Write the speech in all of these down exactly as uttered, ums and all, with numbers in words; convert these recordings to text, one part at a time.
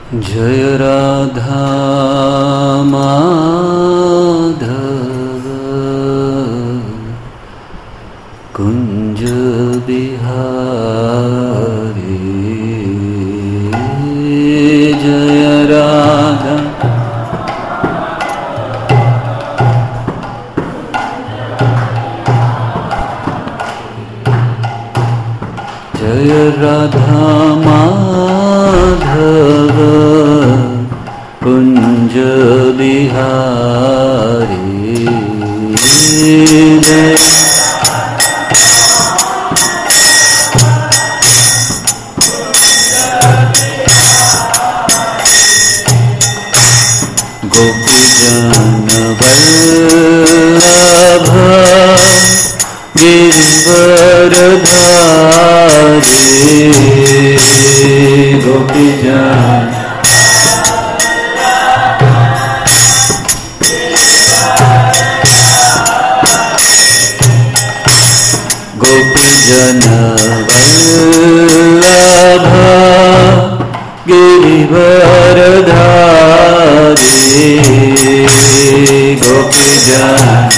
जय राधा माधव कुंज बिहारी। जय राधा जय राधा माधव कुंज बिहारी। जय गोपीजन वल्लभ गिरिवरधारी। गोपीजन गोपीजन वल्लभ गिरिवरधारी। गोपीजन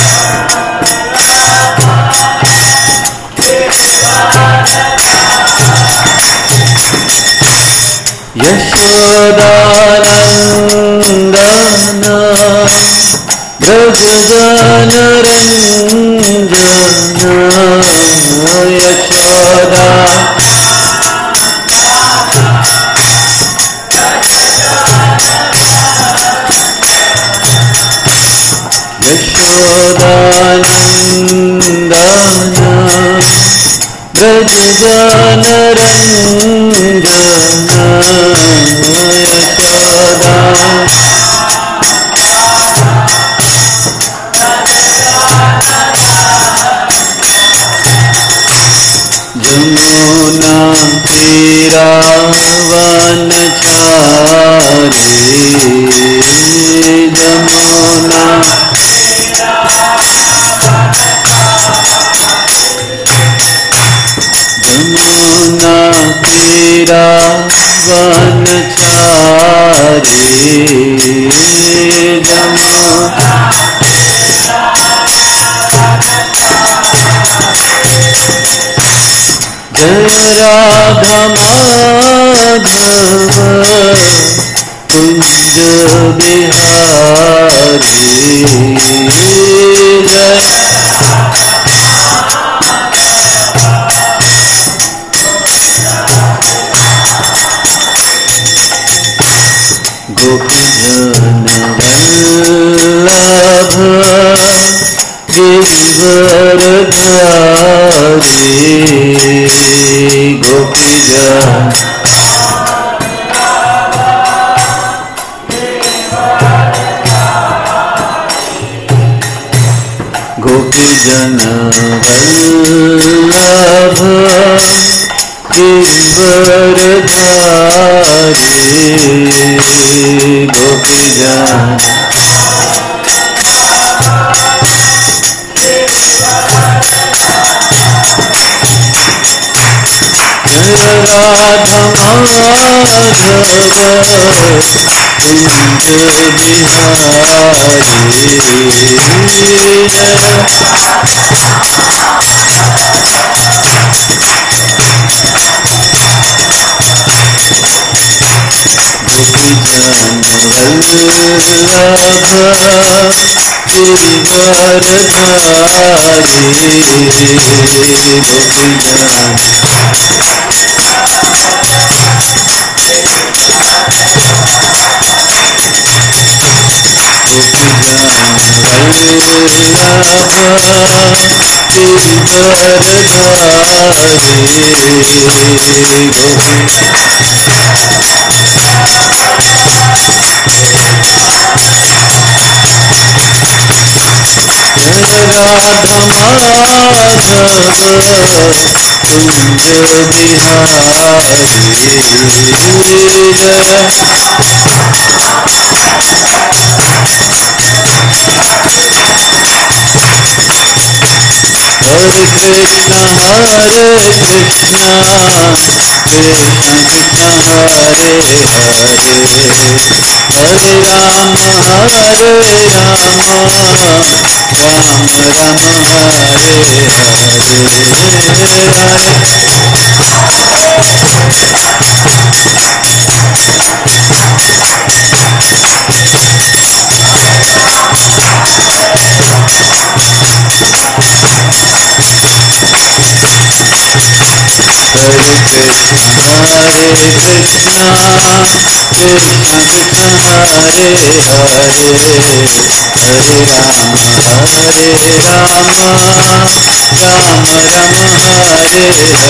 यशोदानंदन ब्रजजन रंजन। यशोदा यशोदानंदन ब्रजजन रंजन। यशोदा जमुना तीरावन चारी। जमुना जमुना तीरावन चारी। जमुना जय राधा माधव कुंज बिहारी। गोपीजन वल्लभ गिरिवरधारी। गोपीजन गोपीजन वल्लभ गिरिवरधारी। गोपीजन जय राधा माधव कुंज Hare Krishna, Hare Krishna, Krishna Krishna, Hare Hare, Hare Rama, Hare Rama, Rama Rama, Hare Hare. Hare Krishna, Hare Krishna, Krishna Krishna, Hare Hare, Hare Rama, Hare Rama, Rama Rama, Hare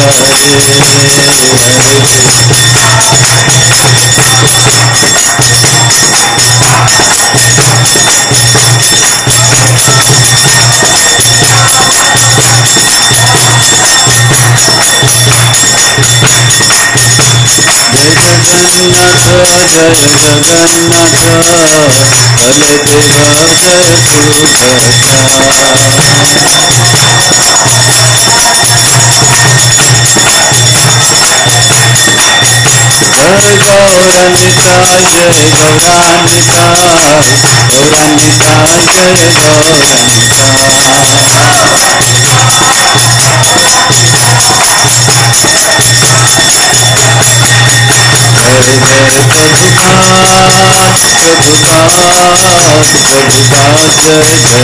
Jagannatha, Jai Jagannatha, Baladeva, Jai Subhadra. Jai Gauranitai, Jai Gauranitai, Gauranitai, Jai Hare Jai Prabhupada, Prabhupada, Prabhupada, Jai Jai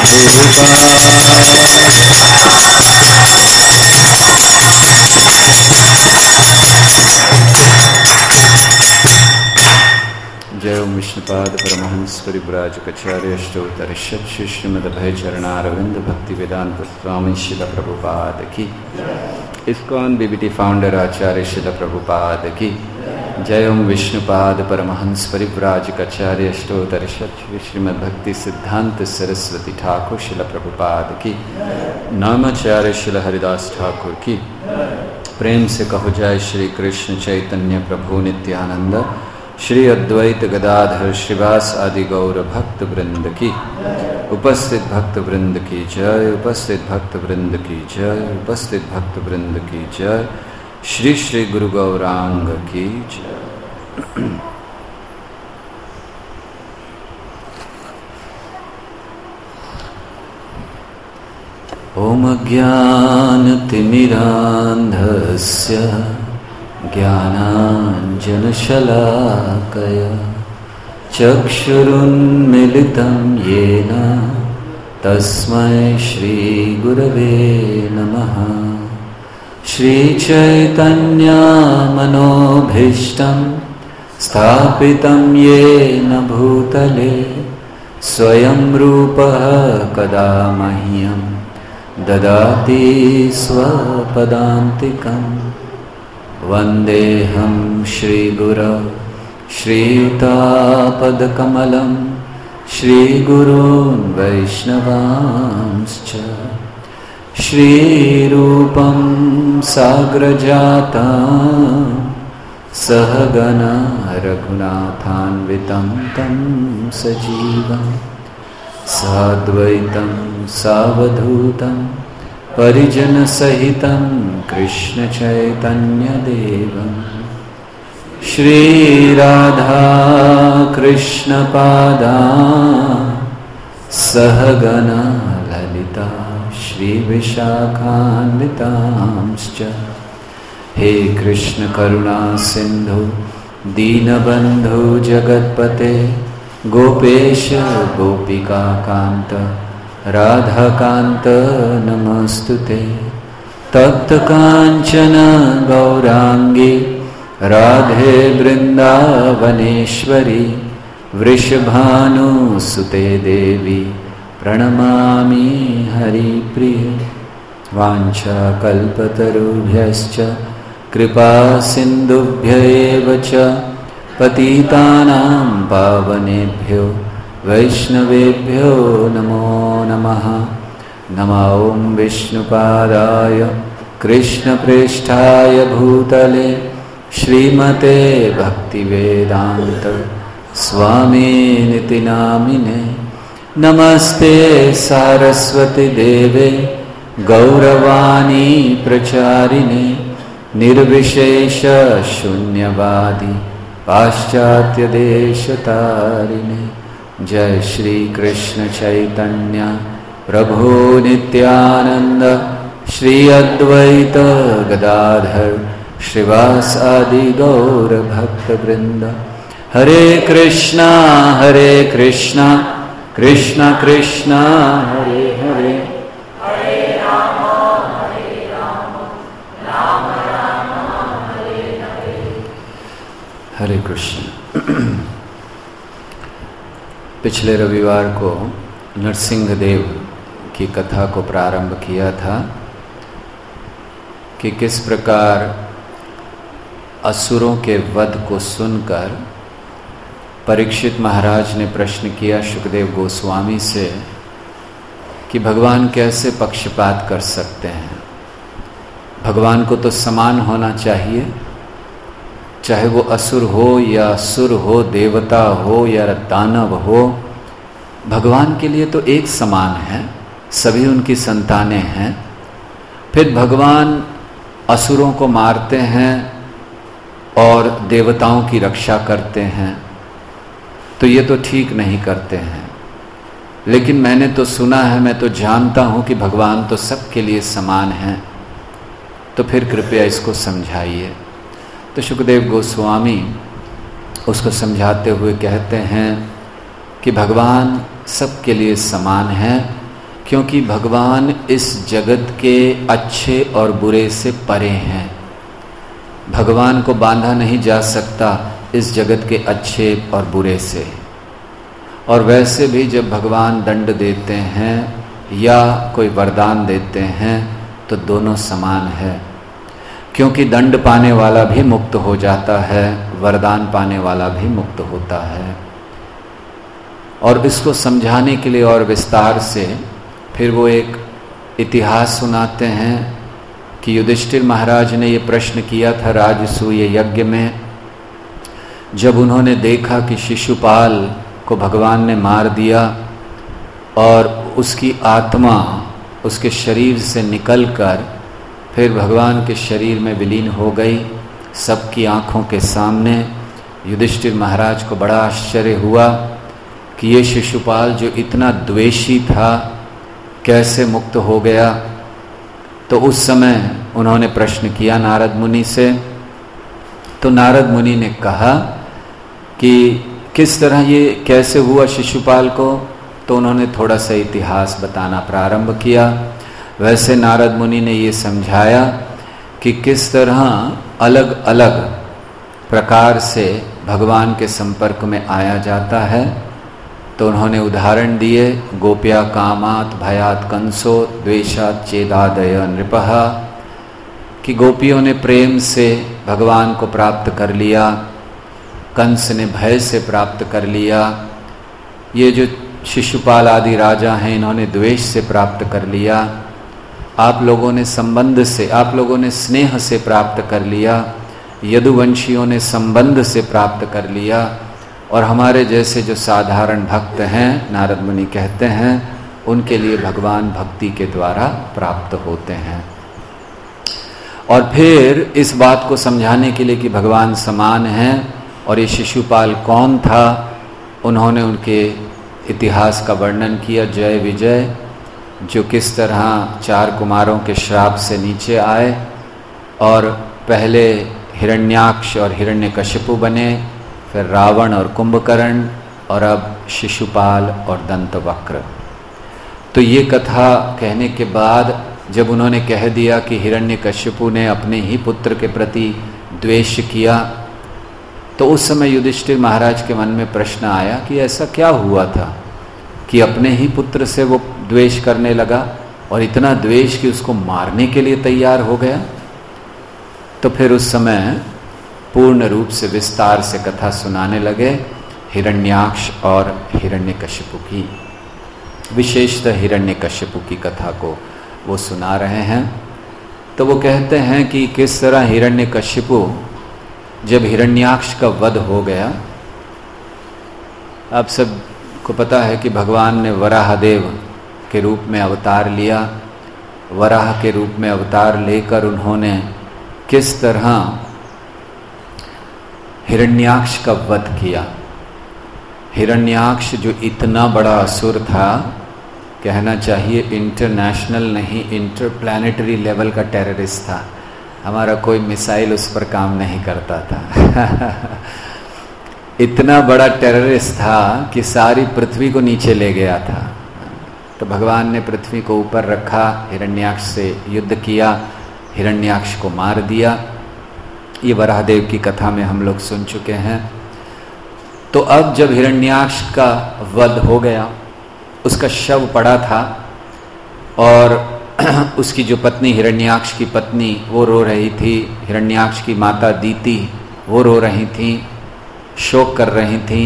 Prabhupada. Jai Om Vishnupad Paramahansa Parivraj Kacharya Ashtotar Shri Srimad Abhay Charanaravindam Bhakti Vedanta Swami Srila Prabhupada ki. ISKCON B B T founder Acharya Srila Prabhupada ki. Jai Om Vishnupad Paramahansa Parivraj Kacharya Ashtotar Shri Srimad Bhakti Siddhanta Saraswati Thakur Srila Prabhupada ki. Namacharya Srila Haridas Thakur ki. Prem se kaho jai Shri Krishna Chaitanya Prabhu Nityananda Shri Advaita Gadadhar Shrivas Adi Gaura Bhakta Vrinda ki. उपस्थित भक्त वृंद की जय, उपस्थित भक्त वृंद की जय, उपस्थित भक्त वृंद की जय, श्री श्री गुरु गौरांग की जय। ओम ज्ञानतिमिरान्धस्य ज्ञानाञ्जनशलाकया चक्षुरुन्मिलितं येन तस्मै श्रीगुरवे नमः। श्रीचैतन्यमनोभीष्टं स्थापितं येन भूतले स्वयं रूपः कदा मह्यं ददाति स्वपदान्तिकं। वन्देऽहं श्रीगुरौ श्रीयुतापदकमलं श्रीगुरून् वैष्णवांश्च। श्रीरूपं साग्रजातं सहगना रघुनाथान्वितं तं सजीवं साद्वैतं सावधूतं परिजनसहितं कृष्णचैतन्यदेवम् श्री राधा कृष्ण पादा सहगना ललिता श्री विशाखान्वितांश्च। हे कृष्ण करुणा सिंधु दीनबंधु जगत्पते गोपेश गोपिका कांत राधाकांत नमस्तुते। तप्त कांचन गौरांगी राधे वृंदावनेश्वरी वृषभानुसुते देवी प्रणमामि हरिप्रिय। वाञ्छाकल्पतरुभ्यश्च कृपा सिन्धुभ्यैव च पतितानां पावनेभ्यो वैष्णवेभ्यो नमो नमः। नमो ॐ विष्णुपादाय कृष्णप्रेष्ठाय भूतले श्रीमते भक्तिवेदांत स्वामिनिति नामिने। नमस्ते सारस्वती देवे गौरवाणी प्रचारिणे निर्विशेष शून्यवादी पाश्चात्य देश तारिणे। जय श्री कृष्ण चैतन्य प्रभु नित्यानंद श्री अद्वैत गदाधर श्रीवासादि गौर भक्त वृंद। हरे कृष्णा हरे कृष्णा कृष्णा कृष्णा हरे हरे हरे राम हरे राम राम राम हरे हरे। हरे कृष्ण। पिछले रविवार को नरसिंहदेव की कथा को प्रारंभ किया था कि किस प्रकार असुरों के वध को सुनकर परीक्षित महाराज ने प्रश्न किया सुखदेव गोस्वामी से कि भगवान कैसे पक्षपात कर सकते हैं। भगवान को तो समान होना चाहिए, चाहे वो असुर हो या सुर हो, देवता हो या दानव हो, भगवान के लिए तो एक समान है, सभी उनकी संतानें हैं। फिर भगवान असुरों को मारते हैं और देवताओं की रक्षा करते हैं, तो ये तो ठीक नहीं करते हैं। लेकिन मैंने तो सुना है, मैं तो जानता हूँ कि भगवान तो सबके लिए समान हैं, तो फिर कृपया इसको समझाइए। तो सुखदेव गोस्वामी उसको समझाते हुए कहते हैं कि भगवान सबके लिए समान हैं, क्योंकि भगवान इस जगत के अच्छे और बुरे से परे हैं। भगवान को बांधा नहीं जा सकता इस जगत के अच्छे और बुरे से। और वैसे भी जब भगवान दंड देते हैं या कोई वरदान देते हैं तो दोनों समान है, क्योंकि दंड पाने वाला भी मुक्त हो जाता है, वरदान पाने वाला भी मुक्त होता है। और इसको समझाने के लिए और विस्तार से फिर वो एक इतिहास सुनाते हैं कि युधिष्ठिर महाराज ने ये प्रश्न किया था राजसूय यज्ञ में, जब उन्होंने देखा कि शिशुपाल को भगवान ने मार दिया और उसकी आत्मा उसके शरीर से निकलकर फिर भगवान के शरीर में विलीन हो गई सबकी आँखों के सामने। युधिष्ठिर महाराज को बड़ा आश्चर्य हुआ कि ये शिशुपाल जो इतना द्वेषी था कैसे मुक्त हो गया। तो उस समय उन्होंने प्रश्न किया नारद मुनि से। तो नारद मुनि ने कहा कि किस तरह ये कैसे हुआ शिशुपाल को, तो उन्होंने थोड़ा सा इतिहास बताना प्रारंभ किया। वैसे नारद मुनि ने ये समझाया कि किस तरह अलग अलग प्रकार से भगवान के संपर्क में आया जाता है। तो उन्होंने उदाहरण दिए, गोप्या कामात भयात कंसो द्वेषात चेदादय नृपः, कि गोपियों ने प्रेम से भगवान को प्राप्त कर लिया, कंस ने भय से प्राप्त कर लिया, ये जो शिशुपाल आदि राजा हैं इन्होंने द्वेष से प्राप्त कर लिया, आप लोगों ने संबंध से, आप लोगों ने स्नेह से प्राप्त कर लिया, यदुवंशियों ने संबंध से प्राप्त कर लिया, और हमारे जैसे जो साधारण भक्त हैं नारद मुनि कहते हैं उनके लिए भगवान भक्ति के द्वारा प्राप्त होते हैं। और फिर इस बात को समझाने के लिए कि भगवान समान हैं और ये शिशुपाल कौन था, उन्होंने उनके इतिहास का वर्णन किया, जय विजय, जो किस तरह चार कुमारों के श्राप से नीचे आए और पहले हिरण्याक्ष और हिरण्यकशिपु बने, फिर रावण और कुंभकर्ण, और अब शिशुपाल और दंतवक्र। तो ये कथा कहने के बाद जब उन्होंने कह दिया कि हिरण्यकशिपु ने अपने ही पुत्र के प्रति द्वेष किया, तो उस समय युधिष्ठिर महाराज के मन में प्रश्न आया कि ऐसा क्या हुआ था कि अपने ही पुत्र से वो द्वेष करने लगा और इतना द्वेष कि उसको मारने के लिए तैयार हो गया। तो फिर उस समय पूर्ण रूप से विस्तार से कथा सुनाने लगे हिरण्याक्ष और हिरण्यकशिपु की, विशेषतः हिरण्यकशिपु की कथा को वो सुना रहे हैं। तो वो कहते हैं कि किस तरह हिरण्यकशिपु जब हिरण्याक्ष का वध हो गया, आप सबको पता है कि भगवान ने वराहदेव के रूप में अवतार लिया वराह के रूप में अवतार लेकर उन्होंने किस तरह हिरण्याक्ष का वध किया। हिरण्याक्ष जो इतना बड़ा असुर था, कहना चाहिए इंटरनेशनल नहीं इंटरप्लैनेटरी लेवल का टेररिस्ट था। हमारा कोई मिसाइल उस पर काम नहीं करता था। इतना बड़ा टेररिस्ट था कि सारी पृथ्वी को नीचे ले गया था। तो भगवान ने पृथ्वी को ऊपर रखा, हिरण्याक्ष से युद्ध किया, हिरण्याक्ष को मार दिया। ये वराहदेव की कथा में हम लोग सुन चुके हैं। तो अब जब हिरण्याक्ष का वध हो गया, उसका शव पड़ा था और उसकी जो पत्नी हिरण्याक्ष की पत्नी वो रो रही थी, हिरण्याक्ष की माता दीति वो रो रही थी, शोक कर रही थी।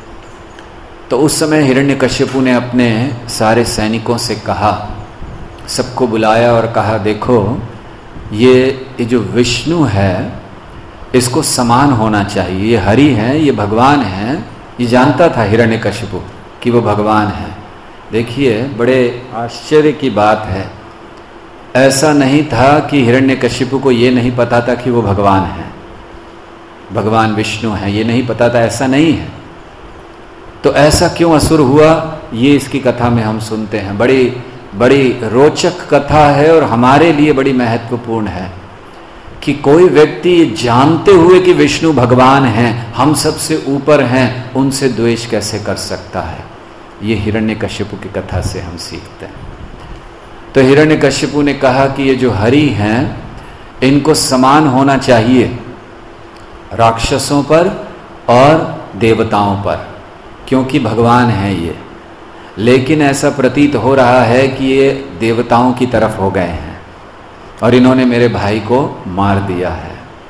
तो उस समय हिरण्यकश्यपु ने अपने सारे सैनिकों से कहा, सबको बुलाया और कहा, देखो ये ये जो विष्णु है इसको समान होना चाहिए। ये हरि हैं, ये भगवान हैं। ये जानता था हिरण्यकश्यपु कि वो भगवान है। देखिए बड़े आश्चर्य की बात है, ऐसा नहीं था कि हिरण्यकश्यपु को ये नहीं पता था कि वो भगवान है, भगवान विष्णु है, ये नहीं पता था, ऐसा नहीं है। तो ऐसा क्यों असुर हुआ, ये इसकी कथा में हम सुनते हैं। बड़ी बड़ी रोचक कथा है और हमारे लिए बड़ी महत्वपूर्ण है कि कोई व्यक्ति जानते हुए कि विष्णु भगवान हैं, हम सबसे ऊपर हैं, उनसे द्वेष कैसे कर सकता है। ये हिरण्यकश्यपु की कथा से हम सीखते हैं। तो हिरण्यकश्यपु ने कहा कि ये जो हरि हैं इनको समान होना चाहिए राक्षसों पर और देवताओं पर, क्योंकि भगवान हैं ये। लेकिन ऐसा प्रतीत हो रहा है कि ये देवताओं की तरफ हो गए हैं और इन्होंने मेरे भाई को मार दिया है।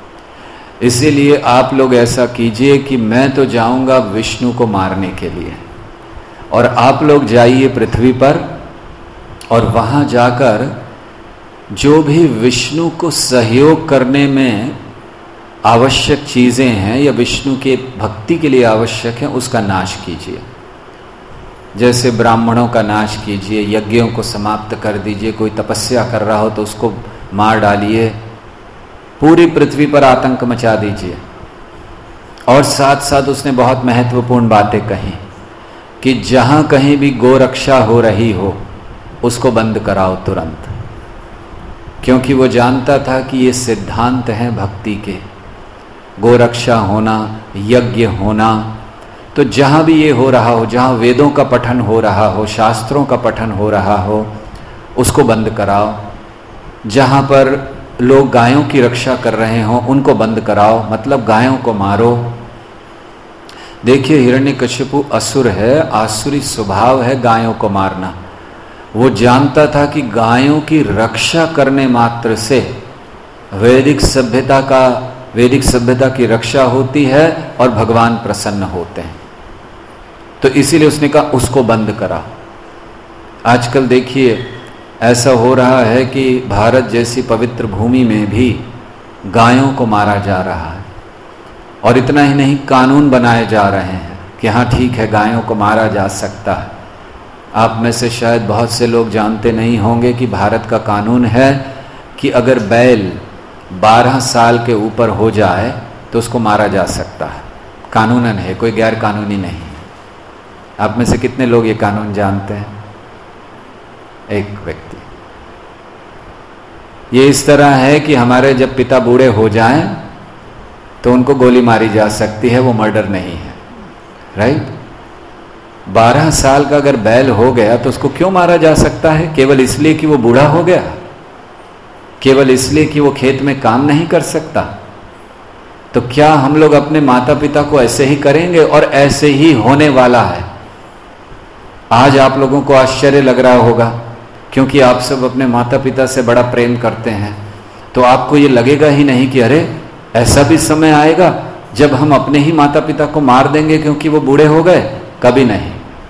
इसीलिए आप लोग ऐसा कीजिए कि मैं तो जाऊंगा विष्णु को मारने के लिए और आप लोग जाइए पृथ्वी पर और वहां जाकर जो भी विष्णु को सहयोग करने में आवश्यक चीजें हैं या विष्णु के भक्ति के लिए आवश्यक है उसका नाश कीजिए। जैसे ब्राह्मणों का नाश कीजिए, यज्ञों को समाप्त कर दीजिए, कोई तपस्या कर रहा हो तो उसको मार डालिए, पूरी पृथ्वी पर आतंक मचा दीजिए। और साथ साथ उसने बहुत महत्वपूर्ण बातें कही कि जहां कहीं भी गोरक्षा हो रही हो उसको बंद कराओ तुरंत, क्योंकि वो जानता था कि ये सिद्धांत हैं भक्ति के, गोरक्षा होना, यज्ञ होना। तो जहां भी ये हो रहा हो, जहां वेदों का पठन हो रहा हो, शास्त्रों का पठन हो रहा हो, उसको बंद कराओ। जहां पर लोग गायों की रक्षा कर रहे हो उनको बंद कराओ, मतलब गायों को मारो। देखिए हिरण्यकश्यपु असुर है, आसुरी स्वभाव है गायों को मारना। वो जानता था कि गायों की रक्षा करने मात्र से वैदिक सभ्यता का वैदिक सभ्यता की रक्षा होती है और भगवान प्रसन्न होते हैं। तो इसीलिए उसने कहा उसको बंद करा। आजकल देखिए ऐसा हो रहा है कि भारत जैसी पवित्र भूमि में भी गायों को मारा जा रहा है और इतना ही नहीं, कानून बनाए जा रहे हैं कि हाँ ठीक है गायों को मारा जा सकता है। आप में से शायद बहुत से लोग जानते नहीं होंगे कि भारत का कानून है कि अगर बैल बारह साल के ऊपर हो जाए तो उसको मारा जा सकता है। कानूनन है, कोई गैर कानूनी नहीं। आप में से कितने लोग ये कानून जानते हैं? एक व्यक्ति। ये इस तरह है कि हमारे जब पिता बूढ़े हो जाएं तो उनको गोली मारी जा सकती है, वो मर्डर नहीं है, राइट। बारह साल का अगर बैल हो गया तो उसको क्यों मारा जा सकता है? केवल इसलिए कि वो बूढ़ा हो गया, केवल इसलिए कि वो खेत में काम नहीं कर सकता। तो क्या हम लोग अपने माता पिता को ऐसे ही करेंगे? और ऐसे ही होने वाला है। आज आप लोगों को आश्चर्य लग रहा होगा क्योंकि आप सब अपने माता पिता से बड़ा प्रेम करते हैं, तो आपको ये लगेगा ही नहीं कि अरे ऐसा भी समय आएगा जब हम अपने ही माता पिता को मार देंगे क्योंकि वो बूढ़े हो गए। कभी नहीं।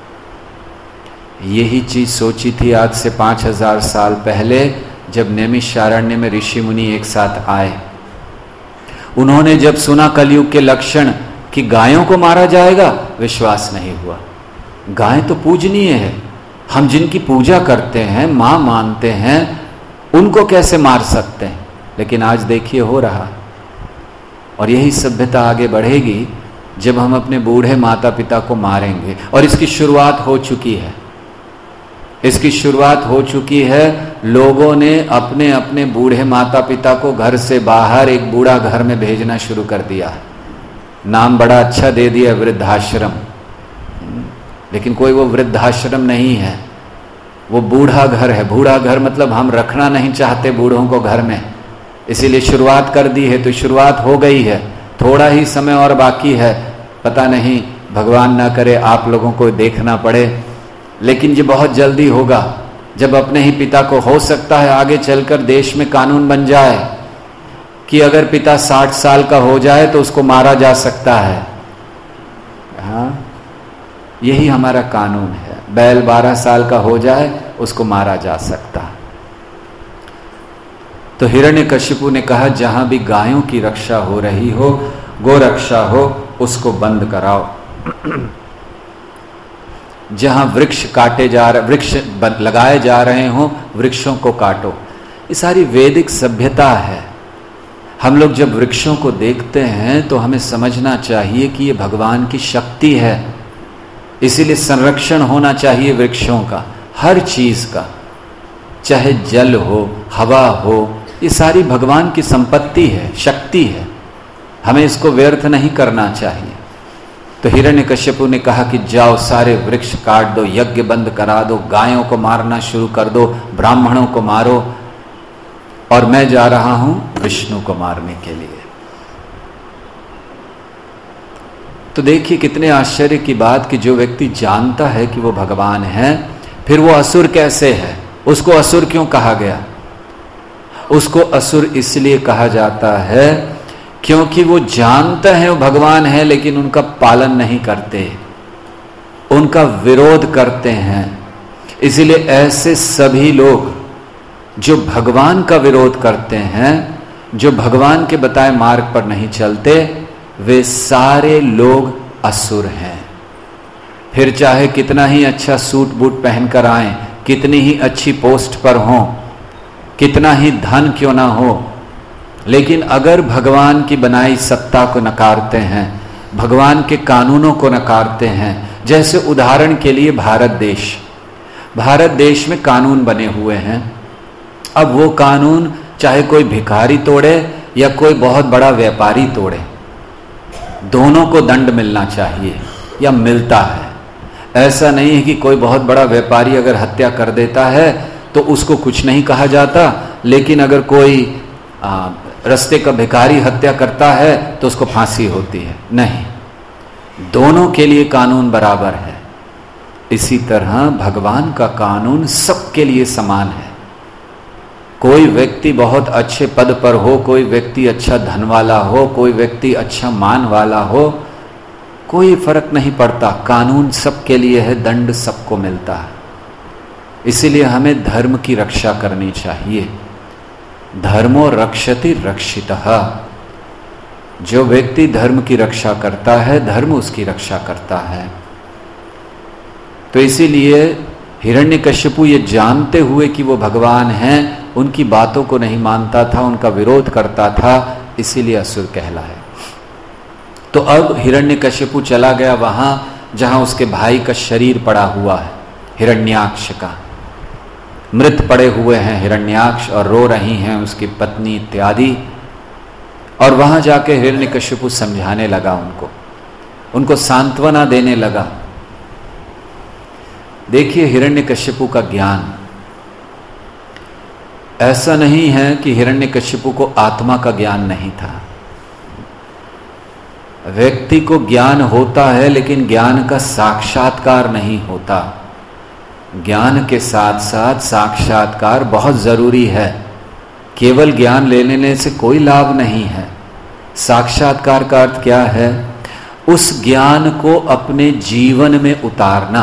यही चीज सोची थी आज से पांच हजार साल पहले जब नैमिषारण्य में ऋषि मुनि एक साथ आए। उन्होंने जब सुना कलयुग के लक्षण कि गायों को मारा जाएगा, विश्वास नहीं हुआ। गाय तो पूजनीय है, हम जिनकी पूजा करते हैं, मां मानते हैं, उनको कैसे मार सकते हैं, लेकिन आज देखिए हो रहा। और यही सभ्यता आगे बढ़ेगी जब हम अपने बूढ़े माता पिता को मारेंगे। और इसकी शुरुआत हो चुकी है, इसकी शुरुआत हो चुकी है। लोगों ने अपने अपने बूढ़े माता पिता को घर से बाहर एक बूढ़ा घर में भेजना शुरू कर दिया है। नाम बड़ा अच्छा दे दिया, वृद्धाश्रम, लेकिन कोई वो वृद्धाश्रम नहीं है, वो बूढ़ा घर है। बूढ़ा घर मतलब हम रखना नहीं चाहते बूढ़ों को घर में, इसीलिए शुरुआत कर दी है। तो शुरुआत हो गई है, थोड़ा ही समय और बाकी है। पता नहीं, भगवान ना करे आप लोगों को देखना पड़े, लेकिन ये बहुत जल्दी होगा जब अपने ही पिता को, हो सकता है आगे चलकर देश में कानून बन जाए कि अगर पिता साठ साल का हो जाए तो उसको मारा जा सकता है। हाँ, यही हमारा कानून है। बैल बारह साल का हो जाए उसको मारा जा सकता है। तो हिरण्यकशिपु ने कहा, जहां भी गायों की रक्षा हो रही हो, गो रक्षा हो, उसको बंद कराओ। जहां वृक्ष काटे जा रहे, वृक्ष लगाए जा रहे हो, वृक्षों को काटो। ये सारी वैदिक सभ्यता है। हम लोग जब वृक्षों को देखते हैं तो हमें समझना चाहिए कि ये भगवान की शक्ति है, इसीलिए संरक्षण होना चाहिए वृक्षों का, हर चीज का, चाहे जल हो, हवा हो, ये सारी भगवान की संपत्ति है, शक्ति है। हमें इसको व्यर्थ नहीं करना चाहिए। तो हिरण्यकश्यपु ने कहा कि जाओ सारे वृक्ष काट दो, यज्ञ बंद करा दो, गायों को मारना शुरू कर दो, ब्राह्मणों को मारो, और मैं जा रहा हूं विष्णु को मारने के लिए। तो देखिए कितने आश्चर्य की बात कि जो व्यक्ति जानता है कि वो भगवान है, फिर वो असुर कैसे है? उसको असुर क्यों कहा गया? उसको असुर इसलिए कहा जाता है क्योंकि वो जानते हैं वो भगवान है, लेकिन उनका पालन नहीं करते, उनका विरोध करते हैं। इसलिए ऐसे सभी लोग जो भगवान का विरोध करते हैं, जो भगवान के बताए मार्ग पर नहीं चलते, वे सारे लोग असुर हैं। फिर चाहे कितना ही अच्छा सूट बूट पहनकर आए, कितनी ही अच्छी पोस्ट पर हों, कितना ही धन क्यों ना हो, लेकिन अगर भगवान की बनाई सत्ता को नकारते हैं, भगवान के कानूनों को नकारते हैं, जैसे उदाहरण के लिए भारत देश, भारत देश में कानून बने हुए हैं। अब वो कानून चाहे कोई भिखारी तोड़े या कोई बहुत बड़ा व्यापारी तोड़े, दोनों को दंड मिलना चाहिए या मिलता है। ऐसा नहीं है कि कोई बहुत बड़ा व्यापारी अगर हत्या कर देता है तो उसको कुछ नहीं कहा जाता, लेकिन अगर कोई आ, रस्ते का भिखारी हत्या करता है तो उसको फांसी होती है। नहीं, दोनों के लिए कानून बराबर है। इसी तरह भगवान का कानून सबके लिए समान है। कोई व्यक्ति बहुत अच्छे पद पर हो, कोई व्यक्ति अच्छा धन वाला हो, कोई व्यक्ति अच्छा मान वाला हो, कोई फर्क नहीं पड़ता, कानून सबके लिए है, दंड सबको मिलता है। इसीलिए हमें धर्म की रक्षा करनी चाहिए। धर्मो रक्षति रक्षितः। जो व्यक्ति धर्म की रक्षा करता है, धर्म उसकी रक्षा करता है। तो इसीलिए हिरण्यकश्यपु ये जानते हुए कि वो भगवान हैं, उनकी बातों को नहीं मानता था, उनका विरोध करता था, इसीलिए असुर कहलाए। तो अब हिरण्यकश्यपु चला गया वहां जहां उसके भाई का शरीर पड़ा हुआ है, हिरण्याक्ष का। मृत पड़े हुए हैं हिरण्याक्ष और रो रही हैं उसकी पत्नी इत्यादि। और वहां जाके हिरण्यकश्यपु समझाने लगा उनको, उनको सांत्वना देने लगा। देखिए हिरण्यकश्यपु का ज्ञान ऐसा नहीं है कि हिरण्यकश्यपु को आत्मा का ज्ञान नहीं था। व्यक्ति को ज्ञान होता है, लेकिन ज्ञान का साक्षात्कार नहीं होता। ज्ञान के साथ साथ साक्षात्कार बहुत जरूरी है। केवल ज्ञान ले लेने से कोई लाभ नहीं है। साक्षात्कार का अर्थ क्या है? उस ज्ञान को अपने जीवन में उतारना।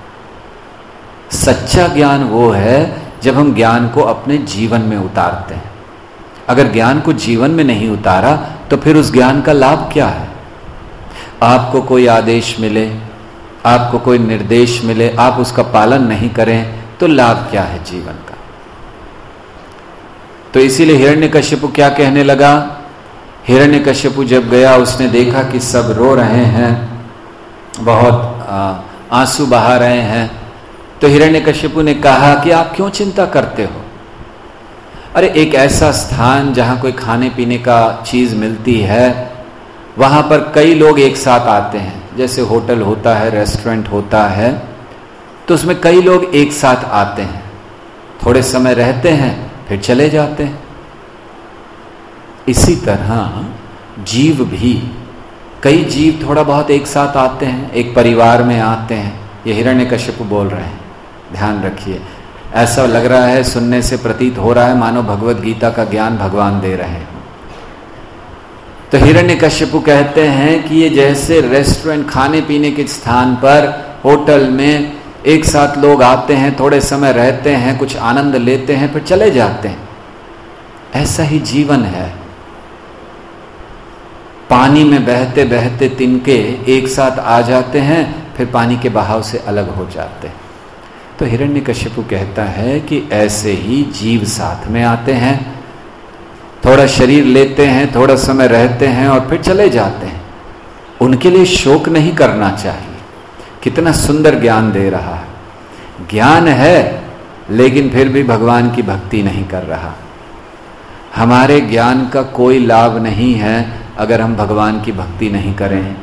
सच्चा ज्ञान वो है जब हम ज्ञान को अपने जीवन में उतारते हैं। अगर ज्ञान को जीवन में नहीं उतारा तो फिर उस ज्ञान का लाभ क्या है? आपको कोई आदेश मिले, आपको कोई निर्देश मिले, आप उसका पालन नहीं करें तो लाभ क्या है जीवन का? तो इसीलिए हिरण्यकश्यपु क्या कहने लगा? हिरण्यकश्यपु जब गया, उसने देखा कि सब रो रहे हैं, बहुत आंसू बहा रहे हैं, तो हिरण्यकश्यपु ने कहा कि आप क्यों चिंता करते हो? अरे एक ऐसा स्थान जहां कोई खाने पीने का चीज मिलती है, वहां पर कई लोग एक साथ आते हैं, जैसे होटल होता है, रेस्टोरेंट होता है, तो उसमें कई लोग एक साथ आते हैं, थोड़े समय रहते हैं, फिर चले जाते हैं। इसी तरह जीव भी, कई जीव थोड़ा बहुत एक साथ आते हैं, एक परिवार में आते हैं। ये हिरण्यकश्यप बोल रहे हैं, ध्यान रखिए। ऐसा लग रहा है, सुनने से प्रतीत हो रहा है मानो भगवत गीता का ज्ञान भगवान दे रहे हैं। तो हिरण्यकश्यप कहते हैं कि ये जैसे रेस्टोरेंट, खाने पीने के स्थान पर, होटल में एक साथ लोग आते हैं, थोड़े समय रहते हैं, कुछ आनंद लेते हैं, फिर चले जाते हैं, ऐसा ही जीवन है। पानी में बहते बहते तिनके एक साथ आ जाते हैं, फिर पानी के बहाव से अलग हो जाते हैं। तो हिरण्यकश्यप कहता है कि ऐसे ही जीव साथ में आते हैं, थोड़ा शरीर लेते हैं, थोड़ा समय रहते हैं और फिर चले जाते हैं। उनके लिए शोक नहीं करना चाहिए। कितना सुंदर ज्ञान दे रहा है। ज्ञान है लेकिन फिर भी भगवान की भक्ति नहीं कर रहा। हमारे ज्ञान का कोई लाभ नहीं है अगर हम भगवान की भक्ति नहीं करें।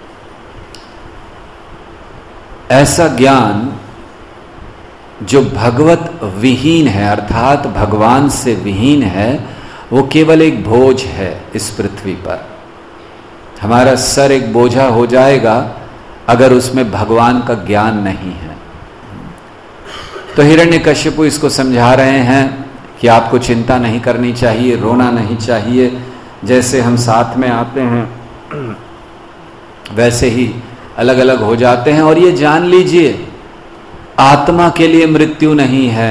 ऐसा ज्ञान जो भगवत विहीन है, अर्थात भगवान से विहीन है, वो केवल एक बोझ है इस पृथ्वी पर। हमारा सर एक बोझा हो जाएगा अगर उसमें भगवान का ज्ञान नहीं है। तो हिरण्यकश्यप इसको समझा रहे हैं कि आपको चिंता नहीं करनी चाहिए, रोना नहीं चाहिए। जैसे हम साथ में आते हैं वैसे ही अलग अलग हो जाते हैं। और ये जान लीजिए, आत्मा के लिए मृत्यु नहीं है।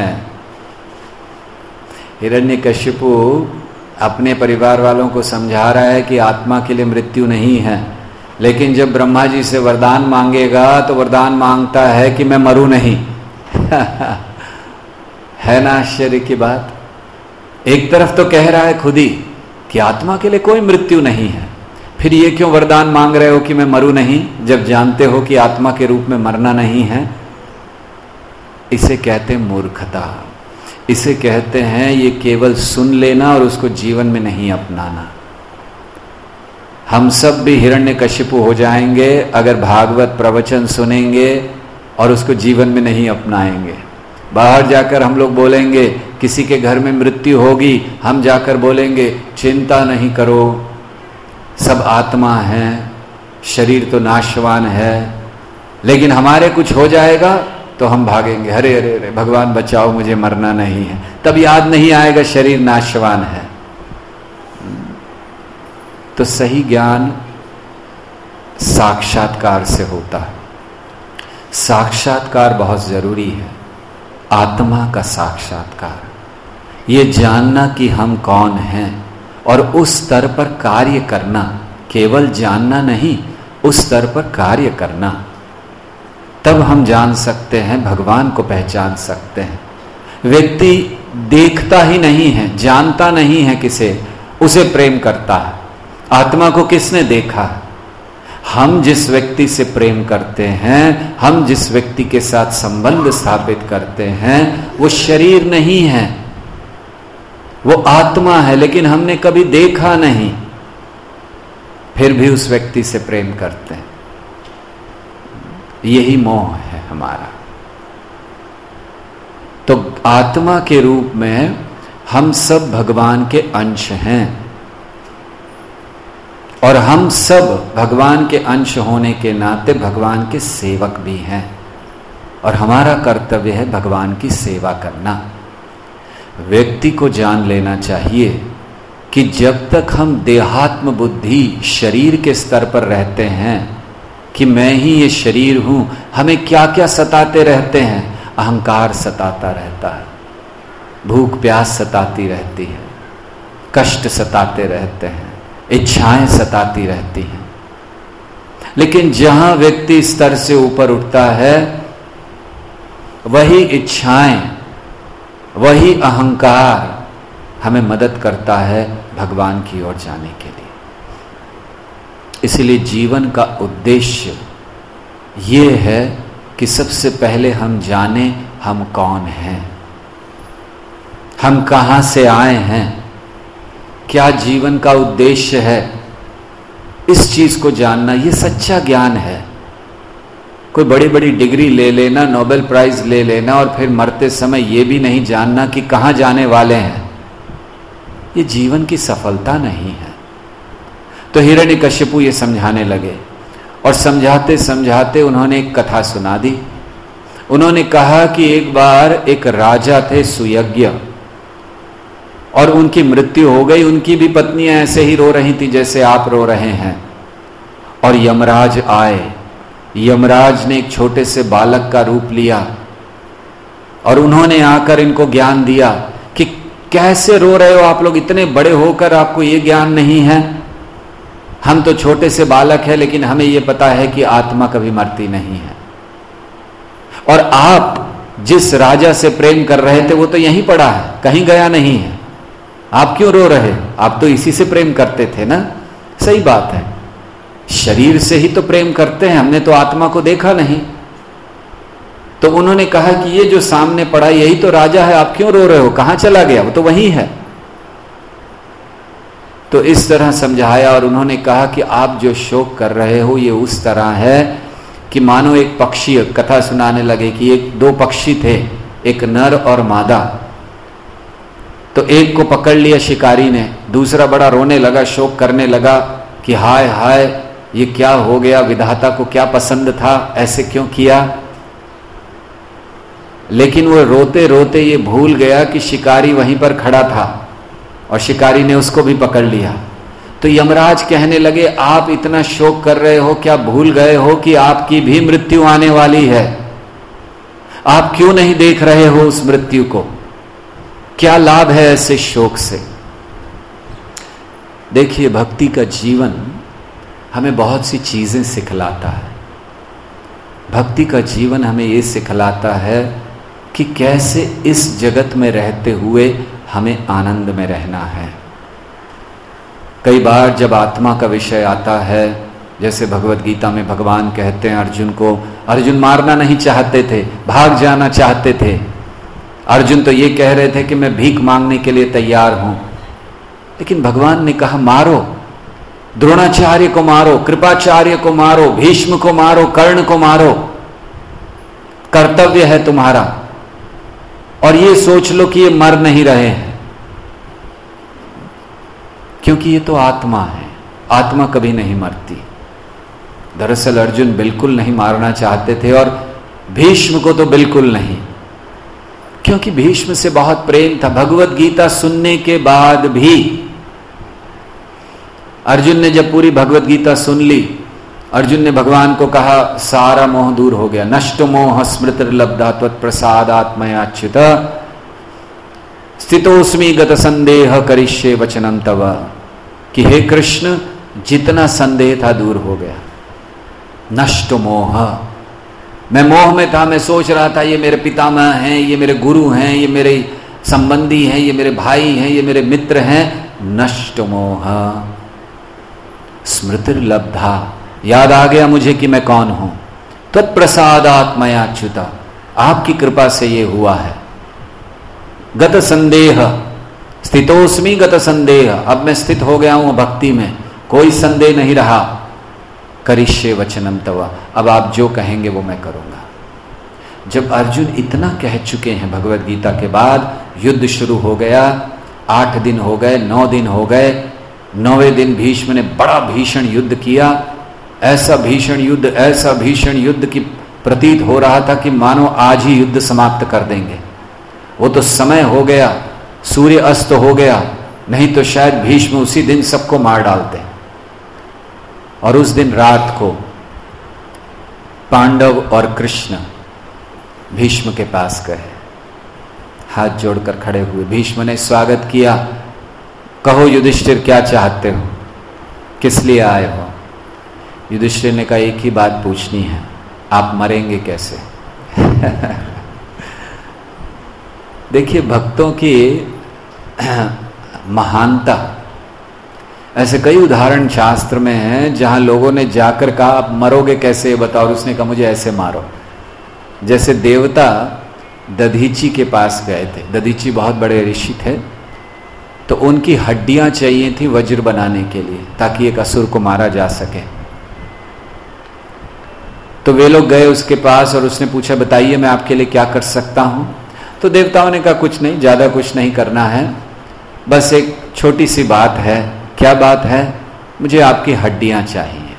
हिरण्यकश्यप अपने परिवार वालों को समझा रहा है कि आत्मा के लिए मृत्यु नहीं है, लेकिन जब ब्रह्मा जी से वरदान मांगेगा तो वरदान मांगता है कि मैं मरूं नहीं। है ना आश्चर्य की बात? एक तरफ तो कह रहा है खुद ही कि आत्मा के लिए कोई मृत्यु नहीं है, फिर ये क्यों वरदान मांग रहे हो कि मैं मरूं नहीं, जब जानते हो कि आत्मा के रूप में मरना नहीं है। इसे कहते मूर्खता। इसे कहते हैं ये केवल सुन लेना और उसको जीवन में नहीं अपनाना। हम सब भी हिरण्यकश्यप हो जाएंगे अगर भागवत प्रवचन सुनेंगे और उसको जीवन में नहीं अपनाएंगे। बाहर जाकर हम लोग बोलेंगे किसी के घर में मृत्यु होगी, हम जाकर बोलेंगे चिंता नहीं करो, सब आत्मा है, शरीर तो नाशवान है। लेकिन हमारे कुछ हो जाएगा तो हम भागेंगे, अरे अरे अरे भगवान बचाओ, मुझे मरना नहीं है। तब याद नहीं आएगा शरीर नाशवान है। तो सही ज्ञान साक्षात्कार से होता है। साक्षात्कार बहुत जरूरी है, आत्मा का साक्षात्कार, ये जानना कि हम कौन हैं और उस स्तर पर कार्य करना। केवल जानना नहीं, उस स्तर पर कार्य करना। तब हम जान सकते हैं, भगवान को पहचान सकते हैं। व्यक्ति देखता ही नहीं है, जानता नहीं है किसे, उसे प्रेम करता है। आत्मा को किसने देखा? हम जिस व्यक्ति से प्रेम करते हैं, हम जिस व्यक्ति के साथ संबंध स्थापित करते हैं, वो शरीर नहीं है, वो आत्मा है, लेकिन हमने कभी देखा नहीं, फिर भी उस व्यक्ति से प्रेम करते हैं। यही मोह है हमारा। तो आत्मा के रूप में हम सब भगवान के अंश हैं और हम सब भगवान के अंश होने के नाते भगवान के सेवक भी हैं और हमारा कर्तव्य है भगवान की सेवा करना। व्यक्ति को जान लेना चाहिए कि जब तक हम देहात्म बुद्धि शरीर के स्तर पर रहते हैं कि मैं ही ये शरीर हूं, हमें क्या क्या सताते रहते हैं। अहंकार सताता रहता है, भूख प्यास सताती रहती है, कष्ट सताते रहते हैं, इच्छाएं सताती रहती हैं। लेकिन जहां व्यक्ति स्तर से ऊपर उठता है, वही इच्छाएं, वही अहंकार हमें मदद करता है भगवान की ओर जाने के लिए। इसलिए जीवन का उद्देश्य ये है कि सबसे पहले हम जाने हम कौन हैं, हम कहां से आए हैं, क्या जीवन का उद्देश्य है। इस चीज को जानना ये सच्चा ज्ञान है। कोई बड़ी बड़ी डिग्री ले लेना, नोबेल प्राइज ले लेना और फिर मरते समय ये भी नहीं जानना कि कहां जाने वाले हैं, ये जीवन की सफलता नहीं है। तो हिरण्यकश्यपु ये समझाने लगे और समझाते समझाते उन्होंने एक कथा सुना दी। उन्होंने कहा कि एक बार एक राजा थे सुयज्ञ, और उनकी मृत्यु हो गई। उनकी भी पत्नियां ऐसे ही रो रही थी जैसे आप रो रहे हैं। और यमराज आए। यमराज ने एक छोटे से बालक का रूप लिया और उन्होंने आकर इनको ज्ञान दिया कि कैसे रो रहे हो आप लोग, इतने बड़े होकर आपको ये ज्ञान नहीं है। हम तो छोटे से बालक हैं, लेकिन हमें ये पता है कि आत्मा कभी मरती नहीं है। और आप जिस राजा से प्रेम कर रहे थे वो तो यहीं पड़ा है, कहीं गया नहीं है। आप क्यों रो रहे? आप तो इसी से प्रेम करते थे ना। सही बात है, शरीर से ही तो प्रेम करते हैं, हमने तो आत्मा को देखा नहीं। तो उन्होंने कहा कि ये जो सामने पड़ा यही तो राजा है, आप क्यों रो रहे हो, कहां चला गया, वो तो वही है। तो इस तरह समझाया और उन्होंने कहा कि आप जो शोक कर रहे हो ये उस तरह है कि मानो एक पक्षी, कथा सुनाने लगे कि एक दो पक्षी थे, एक नर और मादा। तो एक को पकड़ लिया शिकारी ने, दूसरा बड़ा रोने लगा, शोक करने लगा कि हाय हाय ये क्या हो गया, विधाता को क्या पसंद था, ऐसे क्यों किया। लेकिन वो रोते रोते ये भूल गया कि शिकारी वहीं पर खड़ा था और शिकारी ने उसको भी पकड़ लिया। तो यमराज कहने लगे आप इतना शोक कर रहे हो, क्या भूल गए हो कि आपकी भी मृत्यु आने वाली है? आप क्यों नहीं देख रहे हो उस मृत्यु को? क्या लाभ है ऐसे शोक से? देखिए, भक्ति का जीवन हमें बहुत सी चीजें सिखलाता है। भक्ति का जीवन हमें यह सिखलाता है कि कैसे इस जगत में रहते हुए हमें आनंद में रहना है। कई बार जब आत्मा का विषय आता है, जैसे भगवत गीता में भगवान कहते हैं अर्जुन को, अर्जुन मारना नहीं चाहते थे, भाग जाना चाहते थे। अर्जुन तो ये कह रहे थे कि मैं भीख मांगने के लिए तैयार हूं, लेकिन भगवान ने कहा मारो, द्रोणाचार्य को मारो, कृपाचार्य को मारो, भीष्म को मारो, कर्ण को मारो, कर्तव्य है तुम्हारा। और ये सोच लो कि ये मर नहीं रहे हैं, क्योंकि ये तो आत्मा है, आत्मा कभी नहीं मरती। दरअसल अर्जुन बिल्कुल नहीं मारना चाहते थे और भीष्म को तो बिल्कुल नहीं, क्योंकि भीष्म से बहुत प्रेम था। भगवत गीता सुनने के बाद भी अर्जुन ने जब पूरी भगवत गीता सुन ली, अर्जुन ने भगवान को कहा सारा मोह दूर हो गया, नष्ट मोह स्मृतिर्लब्धा त्वत्प्रसादात्मयाच्युत स्थितोस्मि गत संदेह करिष्ये वचनं तव, कि हे कृष्ण जितना संदेह था दूर हो गया। नष्ट मोह, मैं मोह में था, मैं सोच रहा था ये मेरे पितामह हैं, ये मेरे गुरु हैं, ये मेरे संबंधी हैं, ये मेरे भाई हैं, ये मेरे मित्र हैं। नष्ट मोह स्मृतिर्लब्धा, याद आ गया मुझे कि मैं कौन हूं। तत्प्रसादात्मयाच्युत, आपकी कृपा से ये हुआ है। गत संदेह, स्थितोस्मि गत संदेह, अब मैं स्थित हो गया हूं भक्ति में, कोई संदेह नहीं रहा। करिष्ये वचनम तव, अब आप जो कहेंगे वो मैं करूंगा। जब अर्जुन इतना कह चुके हैं भगवत गीता के बाद, युद्ध शुरू हो गया। आठ दिन हो गए, नौ दिन हो गए। नौवें दिन भीष्म ने बड़ा भीषण युद्ध किया। ऐसा भीषण युद्ध, ऐसा भीषण युद्ध की प्रतीत हो रहा था कि मानो आज ही युद्ध समाप्त कर देंगे। वो तो समय हो गया, सूर्य अस्त हो गया, नहीं तो शायद भीष्म उसी दिन सबको मार डालते। और उस दिन रात को पांडव और कृष्ण भीष्म के पास गए, हाथ जोड़कर खड़े हुए। भीष्म ने स्वागत किया, कहो युधिष्ठिर क्या चाहते हो, किस लिए आए हो? युधिष्ठिर ने कहा एक ही बात पूछनी है, आप मरेंगे कैसे? देखिए, भक्तों की महानता। ऐसे कई उदाहरण शास्त्र में हैं जहां लोगों ने जाकर कहा आप मरोगे कैसे बताओ, और उसने कहा मुझे ऐसे मारो। जैसे देवता दधीची के पास गए थे, दधीची बहुत बड़े ऋषि थे, तो उनकी हड्डियां चाहिए थी वज्र बनाने के लिए ताकि एक असुर को मारा जा सके। तो वे लोग गए उसके पास और उसने पूछा बताइए मैं आपके लिए क्या कर सकता हूं। तो देवताओं ने कहा कुछ नहीं, ज्यादा कुछ नहीं करना है, बस एक छोटी सी बात है। क्या बात है? मुझे आपकी हड्डियां चाहिए।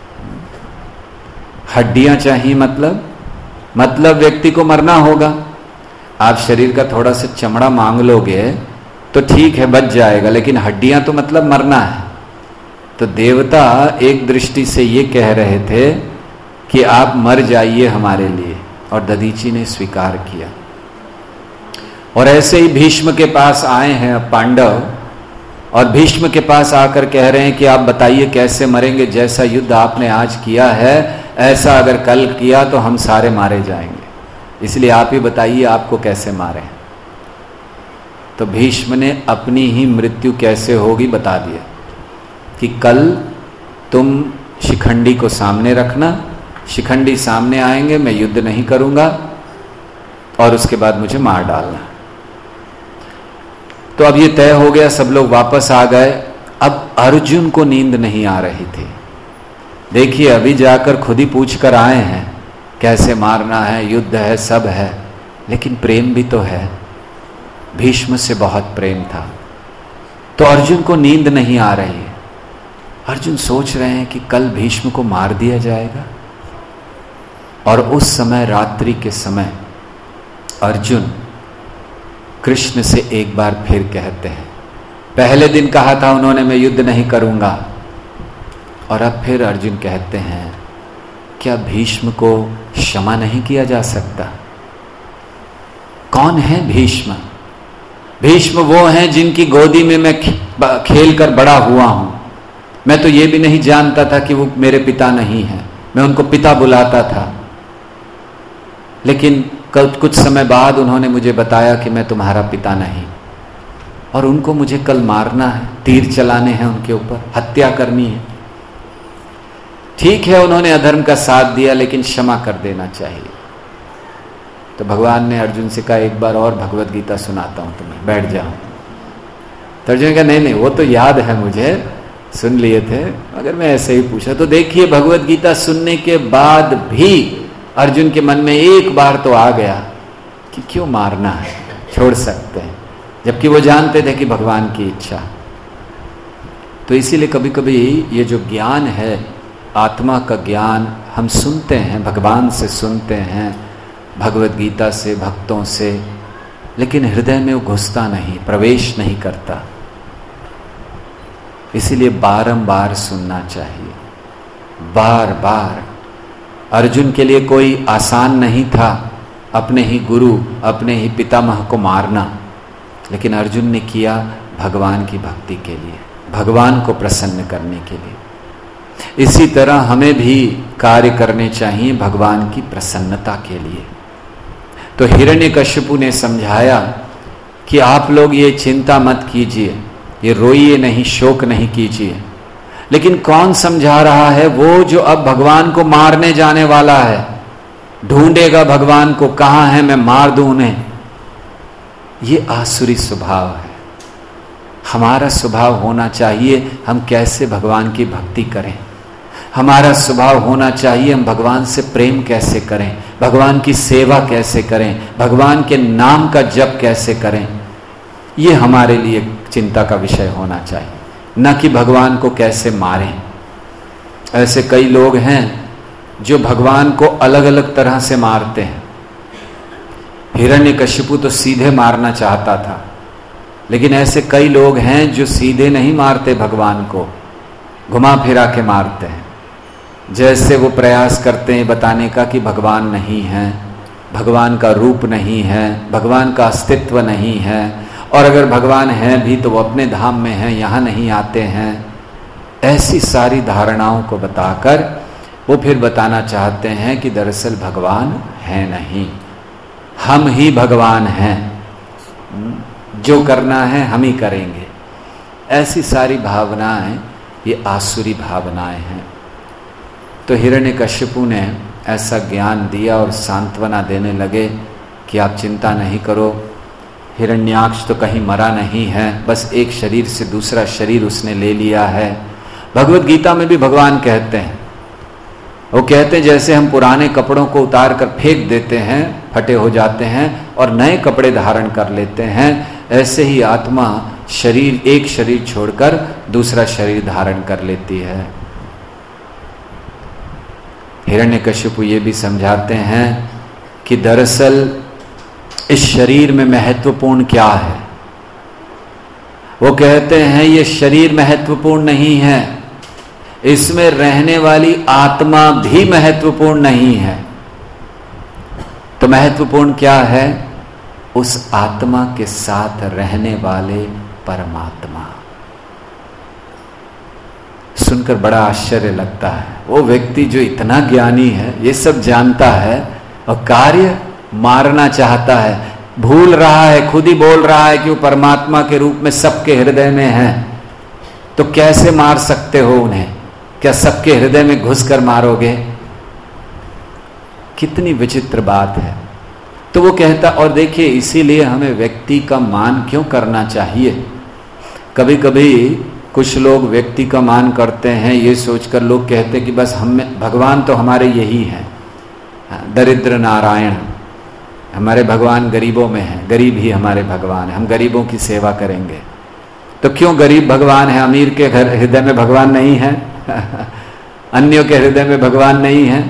हड्डियां चाहिए मतलब मतलब व्यक्ति को मरना होगा। आप शरीर का थोड़ा सा चमड़ा मांग लोगे तो ठीक है बच जाएगा, लेकिन हड्डियां तो मतलब मरना है। तो देवता एक दृष्टि से ये कह रहे थे कि आप मर जाइए हमारे लिए, और दधीची ने स्वीकार किया। और ऐसे ही भीष्म के पास आए हैं पांडव, और भीष्म के पास आकर कह रहे हैं कि आप बताइए कैसे मरेंगे, जैसा युद्ध आपने आज किया है ऐसा अगर कल किया तो हम सारे मारे जाएंगे, इसलिए आप ही बताइए आपको कैसे मारें। तो भीष्म ने अपनी ही मृत्यु कैसे होगी बता दिया कि कल तुम शिखंडी को सामने रखना, शिखंडी सामने आएंगे, मैं युद्ध नहीं करूंगा, और उसके बाद मुझे मार डालना। तो अब ये तय हो गया, सब लोग वापस आ गए। अब अर्जुन को नींद नहीं आ रही थी। देखिए अभी जाकर खुद ही पूछ कर आए हैं कैसे मारना है, युद्ध है, सब है, लेकिन प्रेम भी तो है। भीष्म से बहुत प्रेम था, तो अर्जुन को नींद नहीं आ रही है। अर्जुन सोच रहे हैं कि कल भीष्म को मार दिया जाएगा। और उस समय रात्रि के समय अर्जुन कृष्ण से एक बार फिर कहते हैं, पहले दिन कहा था उन्होंने मैं युद्ध नहीं करूंगा, और अब फिर अर्जुन कहते हैं क्या भीष्म को क्षमा नहीं किया जा सकता? कौन है भीष्म? भीष्म वो हैं जिनकी गोदी में मैं खेल कर बड़ा हुआ हूं। मैं तो ये भी नहीं जानता था कि वो मेरे पिता नहीं हैं, मैं उनको पिता बुलाता था, लेकिन कुछ समय बाद उन्होंने मुझे बताया कि मैं तुम्हारा पिता नहीं, और उनको मुझे कल मारना है, तीर चलाने हैं उनके ऊपर, हत्या करनी है। ठीक है उन्होंने अधर्म का साथ दिया, लेकिन क्षमा कर देना चाहिए। तो भगवान ने अर्जुन से कहा एक बार और भगवत गीता सुनाता हूं तुम्हें, बैठ जाओ। तो अर्जुन ने कहा नहीं नहीं वो तो याद है मुझे, सुन लिए थे, मगर मैं ऐसे ही पूछा। तो देखिए भगवत गीता सुनने के बाद भी अर्जुन के मन में एक बार तो आ गया कि क्यों मारना है, छोड़ सकते हैं, जबकि वो जानते थे कि भगवान की इच्छा। तो इसीलिए कभी कभी ये जो ज्ञान है, आत्मा का ज्ञान, हम सुनते हैं, भगवान से सुनते हैं, भगवत गीता से, भक्तों से, लेकिन हृदय में वो घुसता नहीं, प्रवेश नहीं करता। इसीलिए बारंबार सुनना चाहिए, बार बार। अर्जुन के लिए कोई आसान नहीं था अपने ही गुरु, अपने ही पितामह को मारना, लेकिन अर्जुन ने किया भगवान की भक्ति के लिए, भगवान को प्रसन्न करने के लिए। इसी तरह हमें भी कार्य करने चाहिए भगवान की प्रसन्नता के लिए। तो हिरण्यकश्यपु ने समझाया कि आप लोग ये चिंता मत कीजिए, ये रोइए नहीं, शोक नहीं कीजिए। लेकिन कौन समझा रहा है? वो जो अब भगवान को मारने जाने वाला है, ढूंढेगा भगवान को, कहां है मैं मार दूं उन्हें। ये आसुरी स्वभाव है। हमारा स्वभाव होना चाहिए हम कैसे भगवान की भक्ति करें, हमारा स्वभाव होना चाहिए हम भगवान से प्रेम कैसे करें, भगवान की सेवा कैसे करें, भगवान के नाम का जप कैसे करें। ये हमारे लिए चिंता का विषय होना चाहिए, न कि भगवान को कैसे मारें। ऐसे कई लोग हैं जो भगवान को अलग अलग तरह से मारते हैं। हिरण्यकशिपु तो सीधे मारना चाहता था, लेकिन ऐसे कई लोग हैं जो सीधे नहीं मारते भगवान को, घुमा फिरा के मारते हैं। जैसे वो प्रयास करते हैं बताने का कि भगवान नहीं है, भगवान का रूप नहीं है, भगवान का अस्तित्व नहीं है, और अगर भगवान है भी तो वो अपने धाम में हैं, यहाँ नहीं आते हैं। ऐसी सारी धारणाओं को बताकर वो फिर बताना चाहते हैं कि दरअसल भगवान है नहीं, हम ही भगवान हैं, जो करना है हम ही करेंगे। ऐसी सारी भावनाएं ये आसुरी भावनाएं हैं। तो हिरण्यकश्यपु ने ऐसा ज्ञान दिया और सांत्वना देने लगे कि आप चिंता नहीं करो, हिरण्याक्ष तो कहीं मरा नहीं है, बस एक शरीर से दूसरा शरीर उसने ले लिया है। भगवत गीता में भी भगवान कहते हैं, वो कहते हैं जैसे हम पुराने कपड़ों को उतार कर फेंक देते हैं, फटे हो जाते हैं और नए कपड़े धारण कर लेते हैं, ऐसे ही आत्मा शरीर एक शरीर छोड़कर दूसरा शरीर धारण कर लेती है। हिरण्यकश्यपु ये भी समझाते हैं कि दरअसल इस शरीर में महत्वपूर्ण क्या है। वो कहते हैं ये शरीर महत्वपूर्ण नहीं है, इसमें रहने वाली आत्मा भी महत्वपूर्ण नहीं है। तो महत्वपूर्ण क्या है? उस आत्मा के साथ रहने वाले परमात्मा। सुनकर बड़ा आश्चर्य लगता है। वो व्यक्ति जो इतना ज्ञानी है, ये सब जानता है और कार्य मारना चाहता है, भूल रहा है, खुद ही बोल रहा है कि वो परमात्मा के रूप में सबके हृदय में है। तो कैसे मार सकते हो उन्हें? क्या सबके हृदय में घुसकर मारोगे? कितनी विचित्र बात है। तो वो कहता, और देखिए इसीलिए हमें व्यक्ति का मान क्यों करना चाहिए। कभी कभी कुछ लोग व्यक्ति का मान करते हैं ये सोचकर, लोग कहते हैं कि बस हम भगवान तो हमारे यही हैं, दरिद्र नारायण, हमारे भगवान गरीबों में हैं, गरीब ही हमारे भगवान है, हम गरीबों की सेवा करेंगे। तो क्यों गरीब भगवान है? अमीर के घर हृदय में भगवान नहीं है? अन्यों के हृदय में भगवान नहीं है?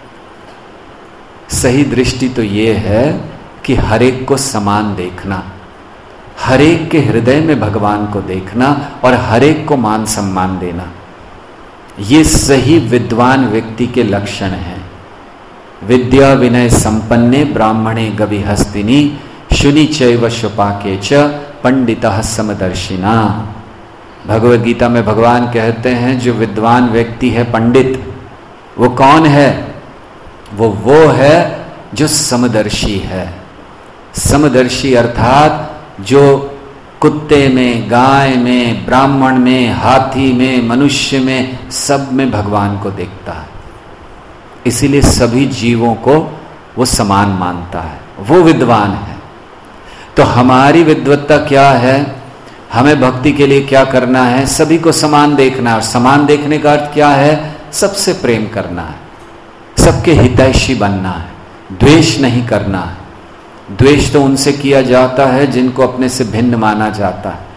सही दृष्टि तो ये है कि हर एक को समान देखना, हर एक के हृदय में भगवान को देखना और हर एक को मान सम्मान देना, ये सही विद्वान व्यक्ति के लक्षण हैं। विद्या विनय संपन्ने ब्राह्मणे गवि हस्तिनी शुनि चैव शुपाके च पंडितः समदर्शिना। भगवद गीता में भगवान कहते हैं जो विद्वान व्यक्ति है, पंडित, वो कौन है? वो वो है जो समदर्शी है। समदर्शी अर्थात जो कुत्ते में, गाय में, ब्राह्मण में, हाथी में, मनुष्य में, सब में भगवान को देखता है। इसीलिए सभी जीवों को वो समान मानता है, वो विद्वान है। तो हमारी विद्वत्ता क्या है? हमें भक्ति के लिए क्या करना है? सभी को समान देखना है। और समान देखने का अर्थ क्या है? सबसे प्रेम करना है, सबके हितैषी बनना है, द्वेष नहीं करना है। द्वेष तो उनसे किया जाता है जिनको अपने से भिन्न माना जाता है।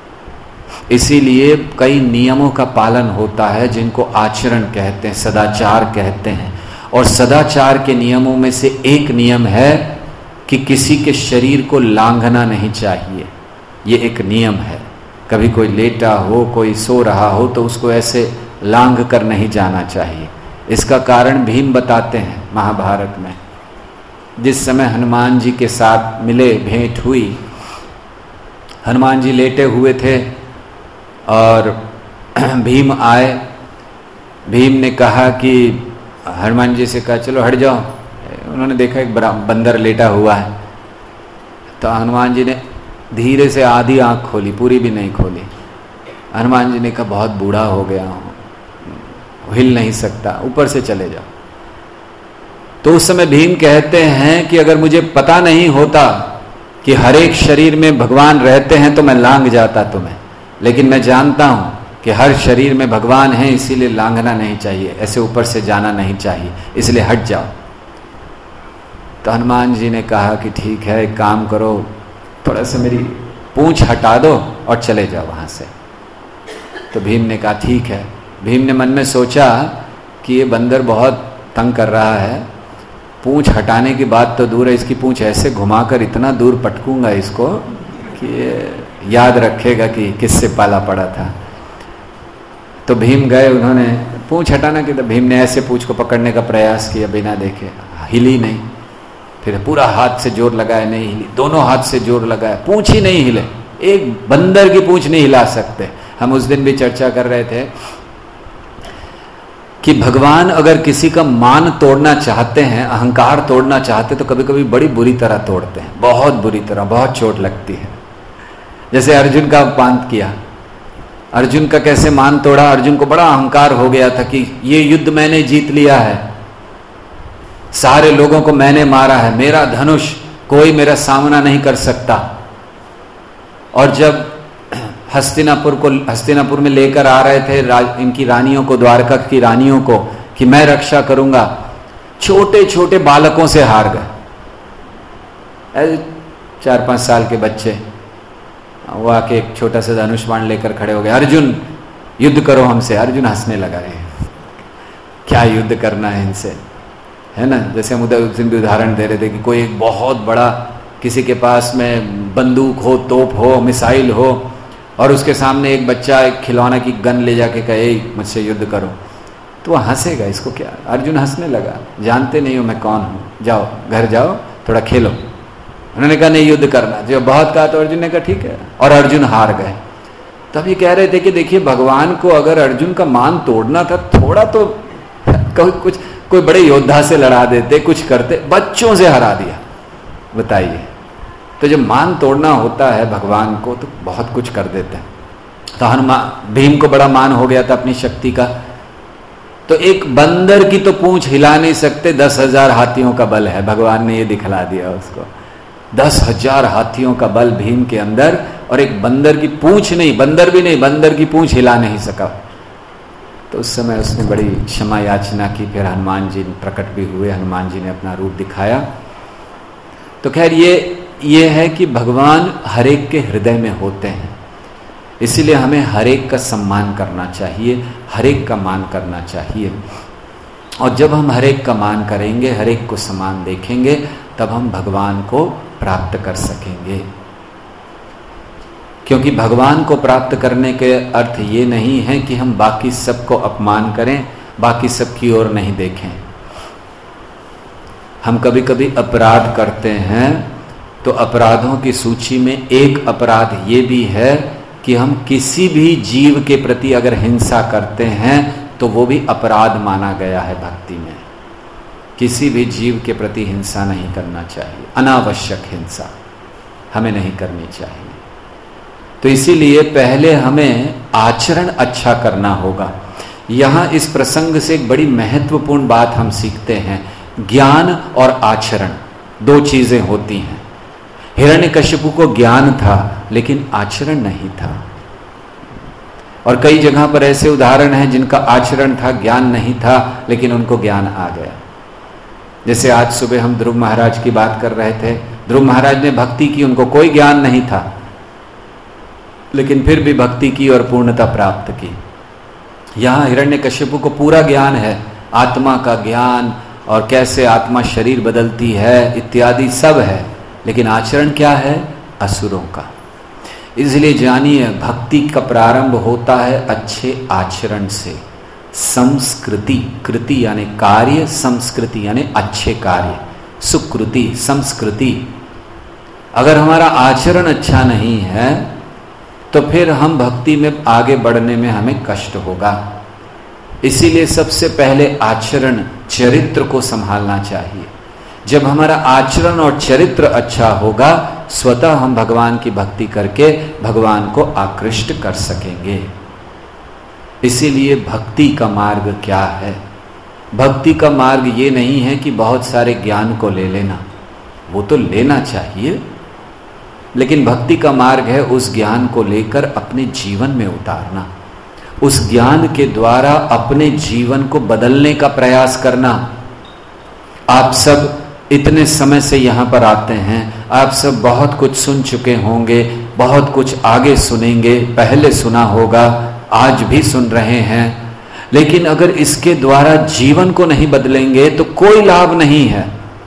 इसीलिए कई नियमों का पालन होता है जिनको आचरण कहते हैं, सदाचार कहते हैं। और सदाचार के नियमों में से एक नियम है कि किसी के शरीर को लांघना नहीं चाहिए। ये एक नियम है। कभी कोई लेटा हो, कोई सो रहा हो तो उसको ऐसे लांघ कर नहीं जाना चाहिए। इसका कारण भीम बताते हैं महाभारत में। जिस समय हनुमान जी के साथ मिले, भेंट हुई, हनुमान जी लेटे हुए थे और भीम आए। भीम ने कहा कि हनुमान जी से कहा चलो हट जाओ। उन्होंने देखा एक बंदर लेटा हुआ है, तो हनुमान जी ने धीरे से आधी आंख खोली, पूरी भी नहीं खोली। हनुमान जी ने कहा बहुत बूढ़ा हो गया हूँ, हिल नहीं सकता, ऊपर से चले जाओ। तो उस समय भीम कहते हैं कि अगर मुझे पता नहीं होता कि हर एक शरीर में भगवान रहते हैं तो मैं लांघ जाता तुम्हें, लेकिन मैं जानता हूं कि हर शरीर में भगवान है, इसीलिए लांघना नहीं चाहिए, ऐसे ऊपर से जाना नहीं चाहिए, इसलिए हट जाओ। तो हनुमान जी ने कहा कि ठीक है, एक काम करो, थोड़ा सा मेरी पूंछ हटा दो और चले जाओ वहां से। तो भीम ने कहा ठीक है। भीम ने मन में सोचा कि ये बंदर बहुत तंग कर रहा है, पूंछ हटाने की बात तो दूर है, इसकी पूंछ ऐसे घुमाकर इतना दूर पटकूंगा इसको कि याद रखेगा कि किससे पाला पड़ा था। तो भीम गए, उन्होंने पूंछ हटाना की, तो भीम ने ऐसे पूंछ को पकड़ने का प्रयास किया, बिना देखे, हिली नहीं। फिर पूरा हाथ से जोर लगाया, नहीं हिली। दोनों हाथ से जोर लगाया, पूंछ ही नहीं हिले। एक बंदर की पूंछ नहीं हिला सकते। हम उस दिन भी चर्चा कर रहे थे कि भगवान अगर किसी का मान तोड़ना चाहते हैं, अहंकार तोड़ना चाहते, तो कभी कभी बड़ी बुरी तरह तोड़ते हैं, बहुत बुरी तरह, बहुत चोट लगती है। जैसे अर्जुन का अपमान किया, अर्जुन का कैसे मान तोड़ा। अर्जुन को बड़ा अहंकार हो गया था कि ये युद्ध मैंने जीत लिया है, सारे लोगों को मैंने मारा है, मेरा धनुष कोई मेरा सामना नहीं कर सकता। और जब हस्तिनापुर को हस्तिनापुर में लेकर आ रहे थे राज, इनकी रानियों को, द्वारका की रानियों को, कि मैं रक्षा करूंगा, छोटे छोटे बालकों से हार गए। चार पांच साल के बच्चे वो आके एक छोटा सा धनुष बाण लेकर खड़े हो गए, अर्जुन युद्ध करो हमसे। अर्जुन हंसने लगा, रहे क्या युद्ध करना है इनसे, है ना। जैसे हम उस दिन भी उदाहरण दे रहे थे कि कोई एक बहुत बड़ा किसी के पास में बंदूक हो, तोप हो, मिसाइल हो, और उसके सामने एक बच्चा एक खिलौना की गन ले जाके कहे मुझसे युद्ध करो, तो वह हंसेगा, इसको क्या। अर्जुन हंसने लगा, जानते नहीं हो मैं कौन हूं, जाओ घर जाओ थोड़ा खेलो। उन्होंने कहा नहीं युद्ध करना, जब बहुत कहा तो अर्जुन ने कहा ठीक है, और अर्जुन हार गए। तब ये कह रहे थे कि देखिए भगवान को अगर अर्जुन का मान तोड़ना था, थोड़ा तो कुछ कोई बड़े योद्धा से लड़ा देते, कुछ करते, बच्चों से हरा दिया, बताइए। तो जब मान तोड़ना होता है भगवान को तो बहुत कुछ कर देते हैं। तो हनुमान भीम को बड़ा मान हो गया था अपनी शक्ति का, तो एक बंदर की तो पूंछ हिला नहीं सकते, दस हजार हाथियों का बल है, भगवान ने ये दिखला दिया उसको। दस हजार हाथियों का बल भीम के अंदर, और एक बंदर की पूंछ नहीं, बंदर भी नहीं, बंदर की पूंछ हिला नहीं सका। तो उस समय उसने बड़ी क्षमा याचना की, फिर हनुमान जी प्रकट भी हुए, हनुमान जी ने अपना रूप दिखाया। तो खैर ये ये है कि भगवान हरेक के हृदय में होते हैं, इसीलिए हमें हरेक का सम्मान करना चाहिए, हरेक का मान करना चाहिए। और जब हम हरेक का मान करेंगे, हरेक को समान देखेंगे, तब हम भगवान को प्राप्त कर सकेंगे। क्योंकि भगवान को प्राप्त करने के अर्थ ये नहीं है कि हम बाकी सबको अपमान करें, बाकी सबकी ओर नहीं देखें। हम कभी कभी अपराध करते हैं, तो अपराधों की सूची में एक अपराध ये भी है कि हम किसी भी जीव के प्रति अगर हिंसा करते हैं तो वो भी अपराध माना गया है भक्ति में। किसी भी जीव के प्रति हिंसा नहीं करना चाहिए, अनावश्यक हिंसा हमें नहीं करनी चाहिए। तो इसीलिए पहले हमें आचरण अच्छा करना होगा। यहां इस प्रसंग से एक बड़ी महत्वपूर्ण बात हम सीखते हैं, ज्ञान और आचरण दो चीजें होती हैं। हिरण्यकशिपु को ज्ञान था लेकिन आचरण नहीं था, और कई जगह पर ऐसे उदाहरण हैं जिनका आचरण था, ज्ञान नहीं था, लेकिन उनको ज्ञान आ गया। जैसे आज सुबह हम ध्रुव महाराज की बात कर रहे थे, ध्रुव महाराज ने भक्ति की, उनको कोई ज्ञान नहीं था, लेकिन फिर भी भक्ति की और पूर्णता प्राप्त की। यहां हिरण्यकशिपु को पूरा ज्ञान है, आत्मा का ज्ञान, और कैसे आत्मा शरीर बदलती है इत्यादि सब है, लेकिन आचरण क्या है? असुरों का। इसलिए जानिए भक्ति का प्रारंभ होता है अच्छे आचरण से। संस्कृति, कृति यानी कार्य, संस्कृति यानी अच्छे कार्य, सुकृति, संस्कृति। अगर हमारा आचरण अच्छा नहीं है तो फिर हम भक्ति में आगे बढ़ने में हमें कष्ट होगा। इसीलिए सबसे पहले आचरण, चरित्र को संभालना चाहिए। जब हमारा आचरण और चरित्र अच्छा होगा, स्वतः हम भगवान की भक्ति करके भगवान को आकृष्ट कर सकेंगे। इसीलिए भक्ति का मार्ग क्या है? भक्ति का मार्ग ये नहीं है कि बहुत सारे ज्ञान को ले लेना, वो तो लेना चाहिए, लेकिन भक्ति का मार्ग है उस ज्ञान को लेकर अपने जीवन में उतारना, उस ज्ञान के द्वारा अपने जीवन को बदलने का प्रयास करना। आप सब इतने समय से यहाँ पर आते हैं, आप सब बहुत कुछ सुन चुके होंगे, बहुत कुछ आगे सुनेंगे, पहले सुना होगा, आज भी सुन रहे हैं, लेकिन अगर इसके द्वारा जीवन को नहीं बदलेंगे तो कोई लाभ नहीं है।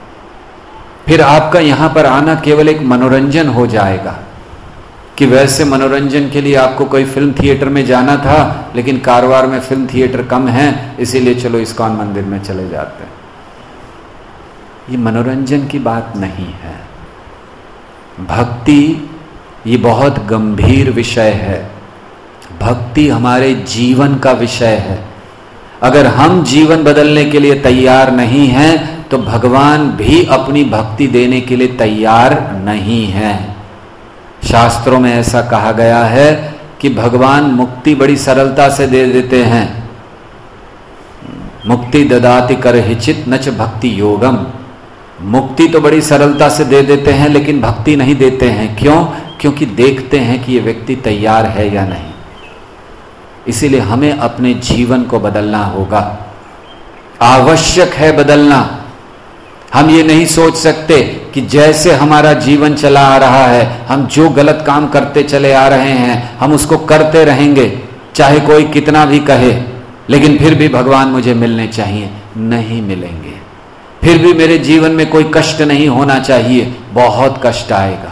फिर आपका यहाँ पर आना केवल एक मनोरंजन हो जाएगा, कि वैसे मनोरंजन के लिए आपको कोई फिल्म थिएटर में जाना था, लेकिन कारवार में फिल्म थिएटर कम है, इसीलिए चलो इस्कॉन मंदिर में चले जाते हैं। ये मनोरंजन की बात नहीं है। भक्ति ये बहुत गंभीर विषय है, भक्ति हमारे जीवन का विषय है। अगर हम जीवन बदलने के लिए तैयार नहीं हैं तो भगवान भी अपनी भक्ति देने के लिए तैयार नहीं है। शास्त्रों में ऐसा कहा गया है कि भगवान मुक्ति बड़ी सरलता से दे देते हैं। मुक्ति ददाति करहिचित नच भक्ति योगम। मुक्ति तो बड़ी सरलता से दे देते हैं लेकिन भक्ति नहीं देते हैं। क्यों? क्योंकि देखते हैं कि ये व्यक्ति तैयार है या नहीं। इसीलिए हमें अपने जीवन को बदलना होगा, आवश्यक है बदलना। हम ये नहीं सोच सकते कि जैसे हमारा जीवन चला आ रहा है, हम जो गलत काम करते चले आ रहे हैं हम उसको करते रहेंगे, चाहे कोई कितना भी कहे, लेकिन फिर भी भगवान मुझे मिलने चाहिए। नहीं मिलेंगे। फिर भी मेरे जीवन में कोई कष्ट नहीं होना चाहिए, बहुत कष्ट आएगा।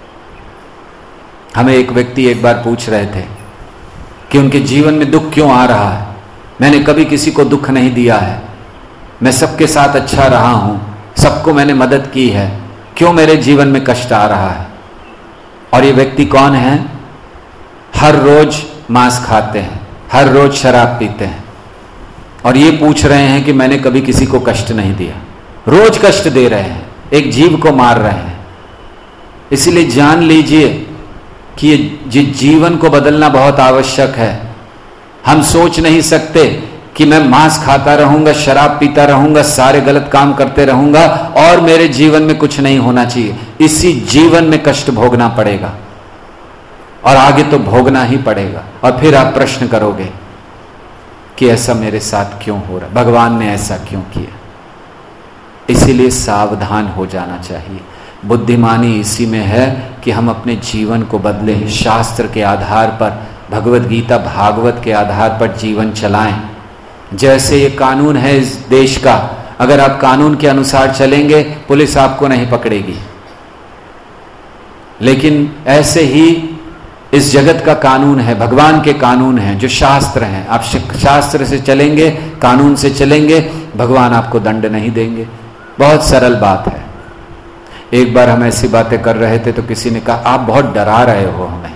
हमें एक व्यक्ति एक बार पूछ रहे थे कि उनके जीवन में दुख क्यों आ रहा है। मैंने कभी किसी को दुख नहीं दिया है, मैं सबके साथ अच्छा रहा हूं, सबको मैंने मदद की है, क्यों मेरे जीवन में कष्ट आ रहा है। और ये व्यक्ति कौन है? हर रोज मांस खाते हैं, हर रोज शराब पीते हैं, और ये पूछ रहे हैं कि मैंने कभी किसी को कष्ट नहीं दिया। रोज कष्ट दे रहे हैं, एक जीव को मार रहे हैं। इसलिए जान लीजिए कि ये जीवन को बदलना बहुत आवश्यक है। हम सोच नहीं सकते कि मैं मांस खाता रहूंगा, शराब पीता रहूंगा, सारे गलत काम करते रहूंगा और मेरे जीवन में कुछ नहीं होना चाहिए। इसी जीवन में कष्ट भोगना पड़ेगा और आगे तो भोगना ही पड़ेगा। और फिर आप प्रश्न करोगे कि ऐसा मेरे साथ क्यों हो रहा, भगवान ने ऐसा क्यों किया। इसीलिए सावधान हो जाना चाहिए। बुद्धिमानी इसी में है कि हम अपने जीवन को बदलें, शास्त्र के आधार पर, भगवत गीता भागवत के आधार पर जीवन चलाएं। जैसे ये कानून है इस देश का, अगर आप कानून के अनुसार चलेंगे पुलिस आपको नहीं पकड़ेगी, लेकिन ऐसे ही इस जगत का कानून है, भगवान के कानून है जो शास्त्र हैं। आप शास्त्र से चलेंगे, कानून से चलेंगे, भगवान आपको दंड नहीं देंगे। बहुत सरल बात है। एक बार हम ऐसी बातें कर रहे थे तो किसी ने कहा आप बहुत डरा रहे हो हमें।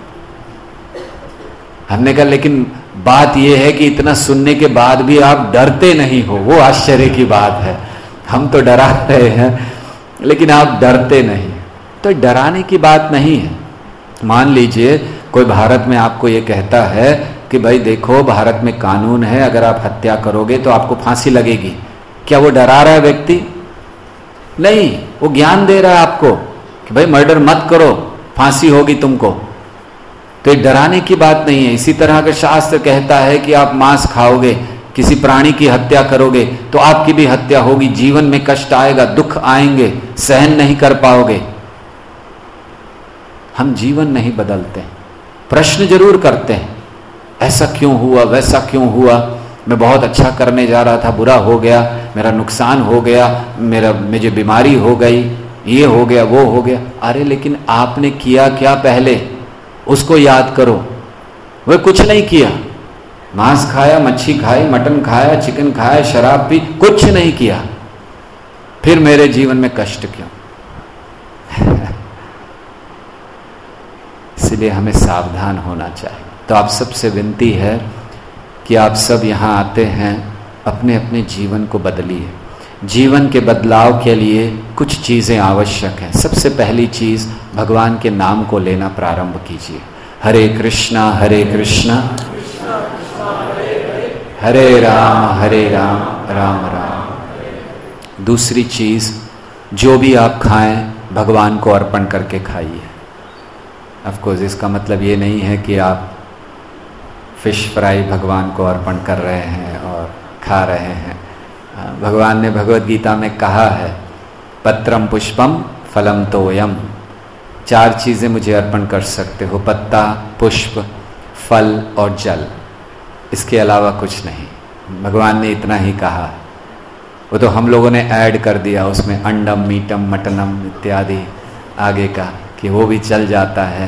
हमने कहा लेकिन बात यह है कि इतना सुनने के बाद भी आप डरते नहीं हो, वो आश्चर्य की बात है। हम तो डरा रहे हैं लेकिन आप डरते नहीं, तो डराने की बात नहीं है। मान लीजिए कोई भारत में आपको ये कहता है कि भाई देखो भारत में कानून है, अगर आप हत्या करोगे तो आपको फांसी लगेगी, क्या वो डरा रहा है व्यक्ति? नहीं, वो ज्ञान दे रहा है आपको कि भाई मर्डर मत करो, फांसी होगी तुमको। तो ये डराने की बात नहीं है। इसी तरह अगर शास्त्र कहता है कि आप मांस खाओगे, किसी प्राणी की हत्या करोगे तो आपकी भी हत्या होगी, जीवन में कष्ट आएगा, दुख आएंगे, सहन नहीं कर पाओगे। हम जीवन नहीं बदलते, प्रश्न जरूर करते हैं, ऐसा क्यों हुआ, वैसा क्यों हुआ, मैं बहुत अच्छा करने जा रहा था, बुरा हो गया, मेरा नुकसान हो गया, मेरा मुझे बीमारी हो गई, ये हो गया, वो हो गया। अरे लेकिन आपने किया क्या पहले, उसको याद करो। वह कुछ नहीं किया, मांस खाया, मच्छी खाई, मटन खाया, चिकन खाया, शराब पी, कुछ नहीं किया, फिर मेरे जीवन में कष्ट क्यों? इसलिए हमें सावधान होना चाहिए। तो आप सबसे विनती है कि आप सब यहाँ आते हैं, अपने अपने जीवन को बदलिए। जीवन के बदलाव के लिए कुछ चीज़ें आवश्यक हैं। सबसे पहली चीज़, भगवान के नाम को लेना प्रारंभ कीजिए। हरे कृष्णा हरे कृष्णा हरे राम हरे राम राम राम। दूसरी चीज़, जो भी आप खाएं भगवान को अर्पण करके खाइए। ऑफ कोर्स इसका मतलब ये नहीं है कि आप फिश फ्राई भगवान को अर्पण कर रहे हैं और खा रहे हैं। भगवान ने भगवत गीता में कहा है, पत्रम पुष्पम फलम तोयम। चार चीज़ें मुझे अर्पण कर सकते हो, पत्ता, पुष्प, फल और जल। इसके अलावा कुछ नहीं। भगवान ने इतना ही कहा। वो तो हम लोगों ने ऐड कर दिया उसमें अंडम, मीटम, मटनम इत्यादि आगे का, कि वो भी चल जाता है।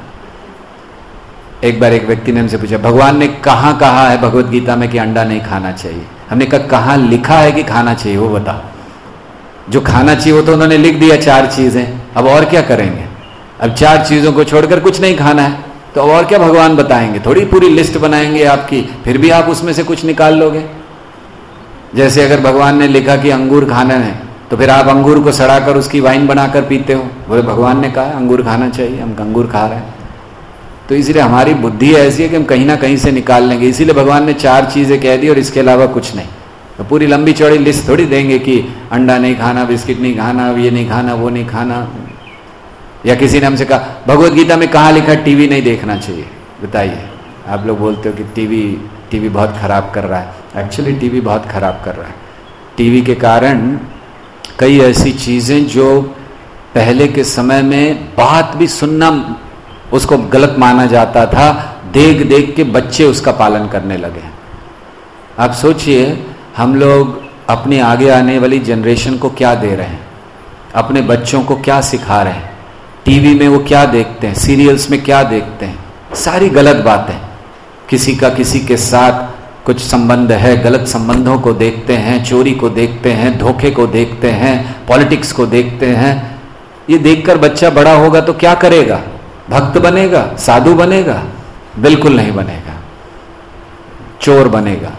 एक बार एक व्यक्ति ने हमसे पूछा, भगवान ने कहाँ कहा है भगवत गीता में कि अंडा नहीं खाना चाहिए? हमने कहा कहाँ लिखा है कि खाना चाहिए वो बता। जो खाना चाहिए वो तो उन्होंने लिख दिया, चार चीजें, अब और क्या करेंगे? अब चार चीजों को छोड़कर कुछ नहीं खाना है तो और क्या भगवान बताएंगे? थोड़ी पूरी लिस्ट बनाएंगे आपकी, फिर भी आप उसमें से कुछ निकाल लोगे। जैसे अगर भगवान ने लिखा कि अंगूर खाना है तो फिर आप अंगूर को सड़ाकर उसकी वाइन बनाकर पीते हो। बोले भगवान ने कहा अंगूर खाना चाहिए, हम अंगूर खा रहे हैं। तो इसीलिए हमारी बुद्धि ऐसी है कि हम कहीं ना कहीं से निकाल लेंगे। इसीलिए भगवान ने चार चीजें कह दी और इसके अलावा कुछ नहीं। तो पूरी लंबी चौड़ी लिस्ट थोड़ी देंगे कि अंडा नहीं खाना, बिस्किट नहीं खाना, ये नहीं खाना, वो नहीं खाना। या किसी ने हमसे कहा भगवत गीता में कहाँ लिखा टीवी नहीं देखना चाहिए, बताइए। आप लोग बोलते हो कि टीवी टीवी बहुत खराब कर रहा है। एक्चुअली टीवी बहुत खराब कर रहा है। टीवी के कारण कई ऐसी चीजें जो पहले के समय में बात भी सुनना उसको गलत माना जाता था, देख देख के बच्चे उसका पालन करने लगे। आप सोचिए हम लोग अपने आगे आने वाली जनरेशन को क्या दे रहे हैं, अपने बच्चों को क्या सिखा रहे हैं, टीवी में वो क्या देखते हैं, सीरियल्स में क्या देखते हैं, सारी गलत बातें। किसी का किसी के साथ कुछ संबंध है, गलत संबंधों को देखते हैं, चोरी को देखते हैं, धोखे को देखते हैं, पॉलिटिक्स को देखते हैं। ये देखकर बच्चा बड़ा होगा तो क्या करेगा? भक्त बनेगा, साधु बनेगा? बिल्कुल नहीं बनेगा, चोर बनेगा।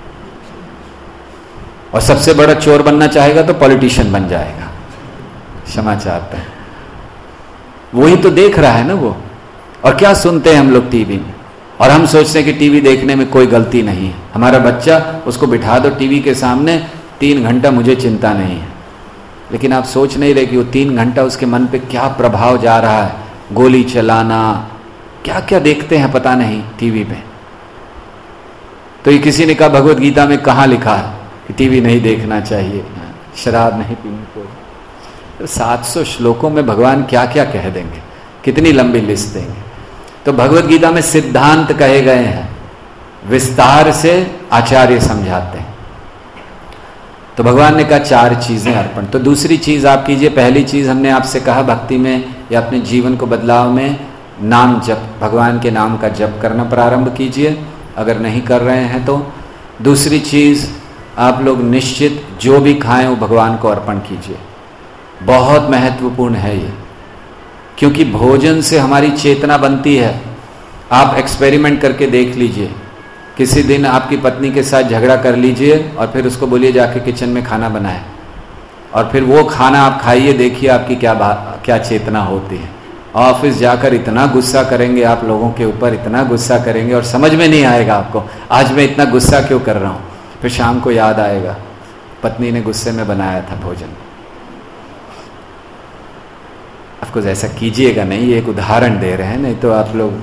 और सबसे बड़ा चोर बनना चाहेगा तो पॉलिटिशियन बन जाएगा। क्षमा चाहता है, वही तो देख रहा है ना वो। और क्या सुनते हैं हम लोग टीवी में, और हम सोचते हैं कि टीवी देखने में कोई गलती नहीं है। हमारा बच्चा, उसको बिठा दो टीवी के सामने, तीन घंटा मुझे चिंता नहीं है। लेकिन आप सोच नहीं रहे कि वो तीन घंटा उसके मन पे क्या प्रभाव जा रहा है। गोली चलाना, क्या क्या देखते हैं पता नहीं टीवी पे। तो ये किसी ने कहा भगवत गीता में कहाँ लिखा है कि टीवी नहीं देखना चाहिए, शराब नहीं पीनी चाहिए। तो सात सौ श्लोकों में भगवान क्या क्या कह देंगे, कितनी लंबी लिस्ट देंगे। तो भगवत गीता में सिद्धांत कहे गए हैं, विस्तार से आचार्य समझाते हैं। तो भगवान ने कहा चार चीजें अर्पण। तो दूसरी चीज आप कीजिए। पहली चीज हमने आपसे कहा भक्ति में या अपने जीवन को बदलाव में नाम जप, भगवान के नाम का जप करना प्रारंभ कीजिए अगर नहीं कर रहे हैं तो। दूसरी चीज आप लोग निश्चित जो भी खाएं वो भगवान को अर्पण कीजिए। बहुत महत्वपूर्ण है ये, क्योंकि भोजन से हमारी चेतना बनती है। आप एक्सपेरिमेंट करके देख लीजिए। किसी दिन आपकी पत्नी के साथ झगड़ा कर लीजिए और फिर उसको बोलिए जाके किचन में खाना बनाए, और फिर वो खाना आप खाइए, देखिए आपकी क्या क्या चेतना होती है। ऑफिस जाकर इतना गुस्सा करेंगे आप लोगों के ऊपर, इतना गुस्सा करेंगे और समझ में नहीं आएगा आपको आज मैं इतना गुस्सा क्यों कर रहा हूँ। फिर शाम को याद आएगा पत्नी ने गुस्से में बनाया था भोजन। ऑफकोर्स ऐसा कीजिएगा नहीं, ये एक उदाहरण दे रहे हैं, नहीं तो आप लोग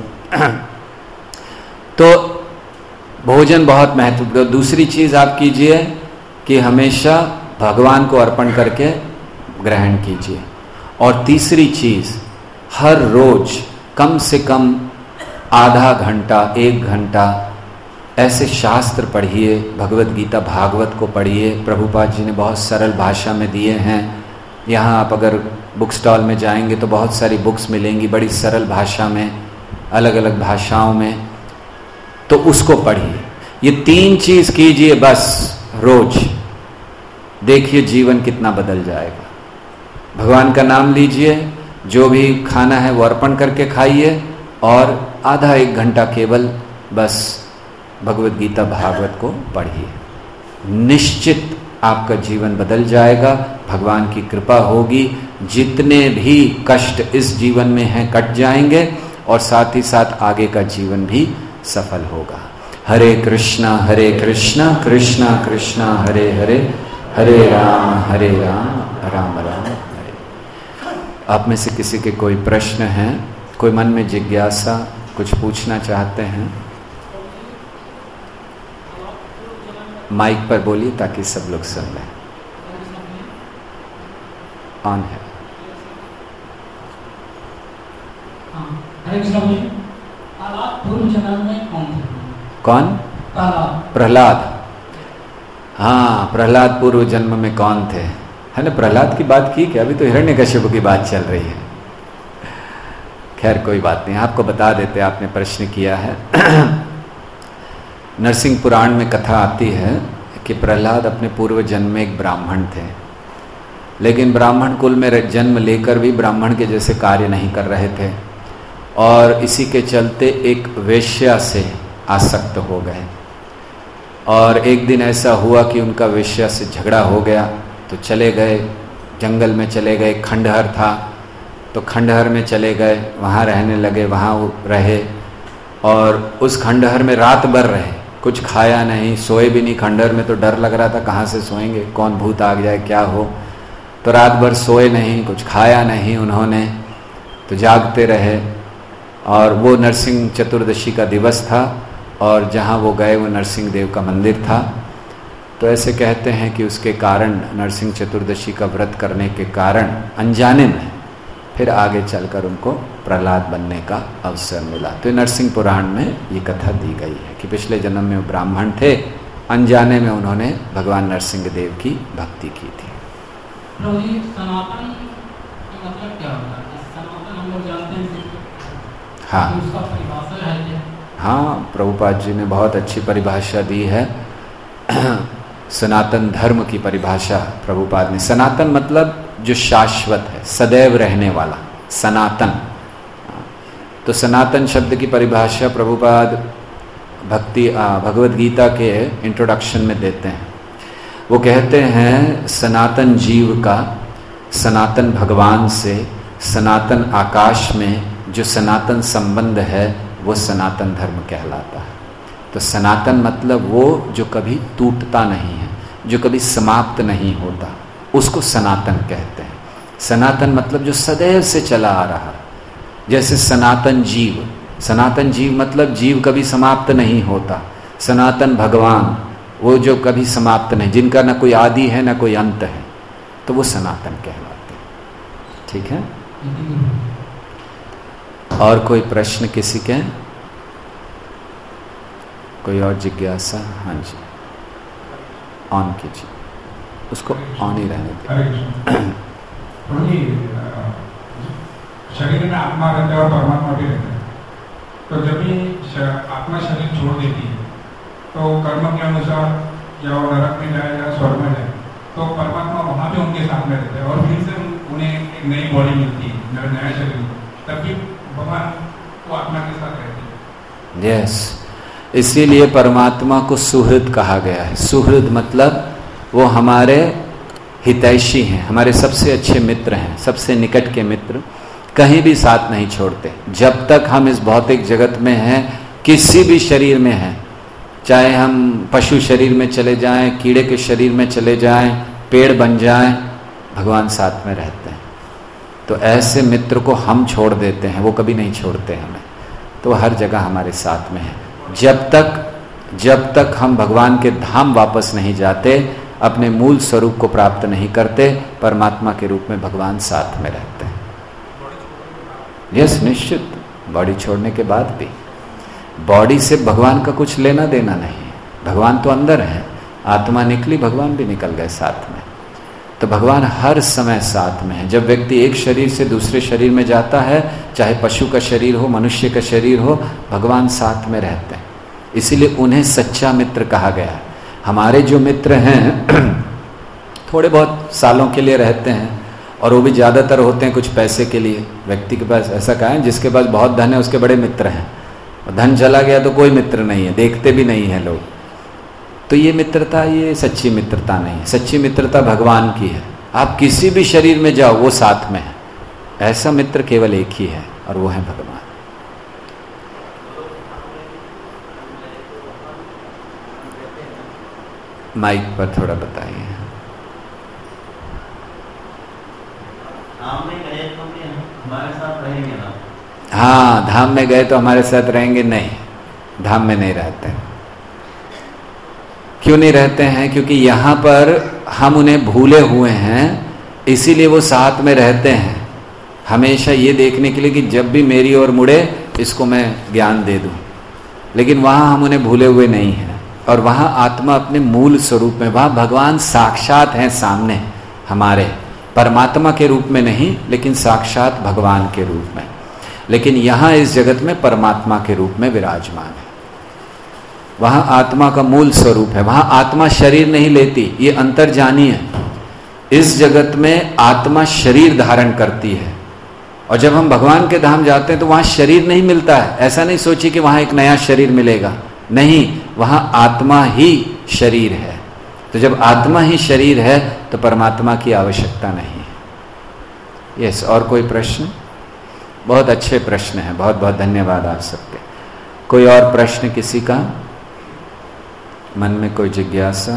तो भोजन बहुत महत्वपूर्ण। दूसरी चीज आप कीजिए कि हमेशा भगवान को अर्पण करके ग्रहण कीजिए। और तीसरी चीज, हर रोज कम से कम आधा घंटा एक घंटा ऐसे शास्त्र पढ़िए, भगवत गीता भागवत को पढ़िए। प्रभुपाद जी ने बहुत सरल भाषा में दिए हैं। यहाँ आप अगर बुक स्टॉल में जाएंगे तो बहुत सारी बुक्स मिलेंगी बड़ी सरल भाषा में, अलग अलग भाषाओं में, तो उसको पढ़िए। ये तीन चीज कीजिए बस रोज, देखिए जीवन कितना बदल जाएगा। भगवान का नाम लीजिए, जो भी खाना है वो अर्पण करके खाइए, और आधा एक घंटा केवल बस भगवत गीता भागवत को पढ़िए। निश्चित आपका जीवन बदल जाएगा, भगवान की कृपा होगी। जितने भी कष्ट इस जीवन में हैं कट जाएंगे, और साथ ही साथ आगे का जीवन भी सफल होगा। हरे कृष्णा हरे कृष्णा कृष्णा कृष्णा हरे हरे, हरे राम हरे राम राम राम हरे। आप में से किसी के कोई प्रश्न हैं, कोई मन में जिज्ञासा, कुछ पूछना चाहते हैं? माइक पर बोलिए ताकि सब लोग सुन लें। ऑन है। कौन? प्रहलाद। हाँ, प्रहलाद पूर्व जन्म में कौन थे? है ना, प्रहलाद की बात की क्या? अभी तो हिरण्यकश्यप की बात चल रही है। खैर कोई बात नहीं, आपको बता देते, आपने प्रश्न किया है। नरसिंह पुराण में कथा आती है कि प्रहलाद अपने पूर्व जन्म में एक ब्राह्मण थे, लेकिन ब्राह्मण कुल में जन्म लेकर भी ब्राह्मण के जैसे कार्य नहीं कर रहे थे, और इसी के चलते एक वेश्या से आसक्त हो गए। और एक दिन ऐसा हुआ कि उनका वेश्या से झगड़ा हो गया, तो चले गए जंगल में, चले गए। खंडहर था तो खंडहर में चले गए, वहाँ रहने लगे, वहाँ रहे। और उस खंडहर में रात भर रहे, कुछ खाया नहीं, सोए भी नहीं। खंडहर में तो डर लग रहा था, कहाँ से सोएंगे, कौन भूत आ जाए क्या हो। तो रात भर सोए नहीं, कुछ खाया नहीं उन्होंने, तो जागते रहे। और वो नरसिंह चतुर्दशी का दिवस था और जहाँ वो गए वो नरसिंह देव का मंदिर था। तो ऐसे कहते हैं कि उसके कारण, नरसिंह चतुर्दशी का व्रत करने के कारण अनजाने में फिर आगे चलकर उनको प्रहलाद बनने का अवसर मिला। तो नरसिंह पुराण में ये कथा दी गई है कि पिछले जन्म में वो ब्राह्मण थे, अनजाने में उन्होंने भगवान नरसिंह देव की भक्ति की थी। सनातन मतलब क्या होता है? सनातन हम लोग जानते हैं, हाँ उसका परिभाषा है क्या? हाँ, प्रभुपाद जी ने बहुत अच्छी परिभाषा दी है। सनातन धर्म की परिभाषा प्रभुपाद ने, सनातन मतलब जो शाश्वत है, सदैव रहने वाला, सनातन। तो सनातन शब्द की परिभाषा प्रभुपाद भक्ति भगवद गीता के इंट्रोडक्शन में देते हैं। वो कहते हैं सनातन जीव का सनातन भगवान से, सनातन आकाश में जो सनातन संबंध है वो सनातन धर्म कहलाता है। तो सनातन मतलब वो जो कभी टूटता नहीं है, जो कभी समाप्त नहीं होता, उसको सनातन कहते हैं। सनातन मतलब जो सदैव से चला आ रहा है, जैसे सनातन जीव। सनातन जीव मतलब जीव कभी समाप्त नहीं होता। सनातन भगवान वो जो कभी समाप्त नहीं, जिनका ना कोई आदि है ना कोई अंत है, तो वो सनातन कहलाते हैं। ठीक है, और कोई प्रश्न किसी के? कोई और जिज्ञासा? हाँ जी, ऑन कीजिए, उसको ऑन ही रहने दें। शरीर में आत्मा रहता है और परमात्मा भी रहता है, तो जब भी आत्मा शरीर छोड़ देती है तो कर्म के अनुसार या वो नरक में जाए या स्वर्ग में जाए, तो परमात्मा वहाँ पे उनके साथ में रहते हैं और फिर से उन्हें एक नई बॉडी मिलती है, नया शरीर, तब भी भगवान वो आत्मा के साथ रहते हैं। यस, इसीलिए परमात्मा को सुहृद कहा गया है। सुहृद मतलब वो हमारे हितैषी हैं, हमारे सबसे अच्छे मित्र हैं, सबसे निकट के मित्र, कहीं भी साथ नहीं छोड़ते। जब तक हम इस भौतिक जगत में हैं, किसी भी शरीर में हैं, चाहे हम पशु शरीर में चले जाएं, कीड़े के शरीर में चले जाएं, पेड़ बन जाएं, भगवान साथ में रहते हैं। तो ऐसे मित्र को हम छोड़ देते हैं, वो कभी नहीं छोड़ते हमें, तो हर जगह हमारे साथ में है। जब तक जब तक हम भगवान के धाम वापस नहीं जाते, अपने मूल स्वरूप को प्राप्त नहीं करते, परमात्मा के रूप में भगवान साथ में रहते हैं। यस, निश्चित, बॉडी छोड़ने के बाद भी बॉडी से भगवान का कुछ लेना देना नहीं है। भगवान तो अंदर है, आत्मा निकली, भगवान भी निकल गए साथ में। तो भगवान हर समय साथ में है। जब व्यक्ति एक शरीर से दूसरे शरीर में जाता है, चाहे पशु का शरीर हो, मनुष्य का शरीर हो, भगवान साथ में रहते हैं। इसीलिए उन्हें सच्चा मित्र कहा गया है। हमारे जो मित्र हैं थोड़े बहुत सालों के लिए रहते हैं, और वो भी ज़्यादातर होते हैं कुछ पैसे के लिए। व्यक्ति के पास ऐसा कहा है, जिसके पास बहुत धन है उसके बड़े मित्र हैं, और धन चला गया तो कोई मित्र नहीं है, देखते भी नहीं है लोग। तो ये मित्रता, ये सच्ची मित्रता नहीं है। सच्ची मित्रता भगवान की है। आप किसी भी शरीर में जाओ, वो साथ में है। ऐसा मित्र केवल एक ही है, और वो है भगवान। माइक पर थोड़ा बताइए। हमारे साथ रहेंगे ना? हाँ, धाम में गए तो हमारे साथ रहेंगे? नहीं, धाम में नहीं रहते। क्यों नहीं रहते हैं? क्योंकि यहाँ पर हम उन्हें भूले हुए हैं, इसीलिए वो साथ में रहते हैं, हमेशा ये देखने के लिए कि जब भी मेरी ओर मुड़े इसको मैं ज्ञान दे दूं। लेकिन वहाँ हम उन्हें भूले हुए नहीं हैं, और वहाँ आत्मा अपने मूल स्वरूप में, वहाँ भगवान साक्षात हैं सामने हमारे, परमात्मा के रूप में नहीं, लेकिन साक्षात भगवान के रूप में। लेकिन यहाँ इस जगत में परमात्मा के रूप में विराजमान है। वहाँ आत्मा का मूल स्वरूप है। वहाँ आत्मा शरीर नहीं लेती, ये अंतर्जानी है। इस जगत में आत्मा शरीर धारण करती है, और जब हम भगवान के धाम जाते हैं तो वहाँ शरीर नहीं मिलता है। ऐसा नहीं सोचिए कि वहाँ एक नया शरीर मिलेगा, नहीं, वहाँ आत्मा ही शरीर है। तो जब आत्मा ही शरीर है तो परमात्मा की आवश्यकता नहीं है। यस, और कोई प्रश्न? बहुत अच्छे प्रश्न हैं, बहुत बहुत धन्यवाद आप सबके। कोई और प्रश्न किसी का? मन में कोई जिज्ञासा?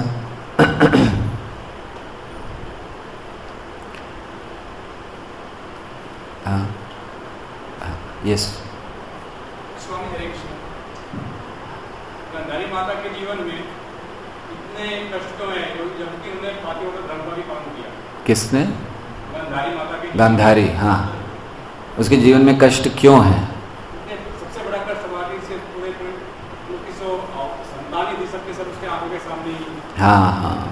हाँ, यस। स्वामी हरे कृष्ण। गांधारी माता के जीवन में इतने कष्ट तो हैं जबकि उन्हें पातिव्रत धर्म का भी पालन किया। किसने? गांधारी माता के। गांधारी, हाँ। उसके जीवन में कष्ट क्यों है? सबसे बड़ा कष्ट समाधि से पूरे सौ संतान ही सबके सब उसके आंखों के सामने। हाँ हाँ,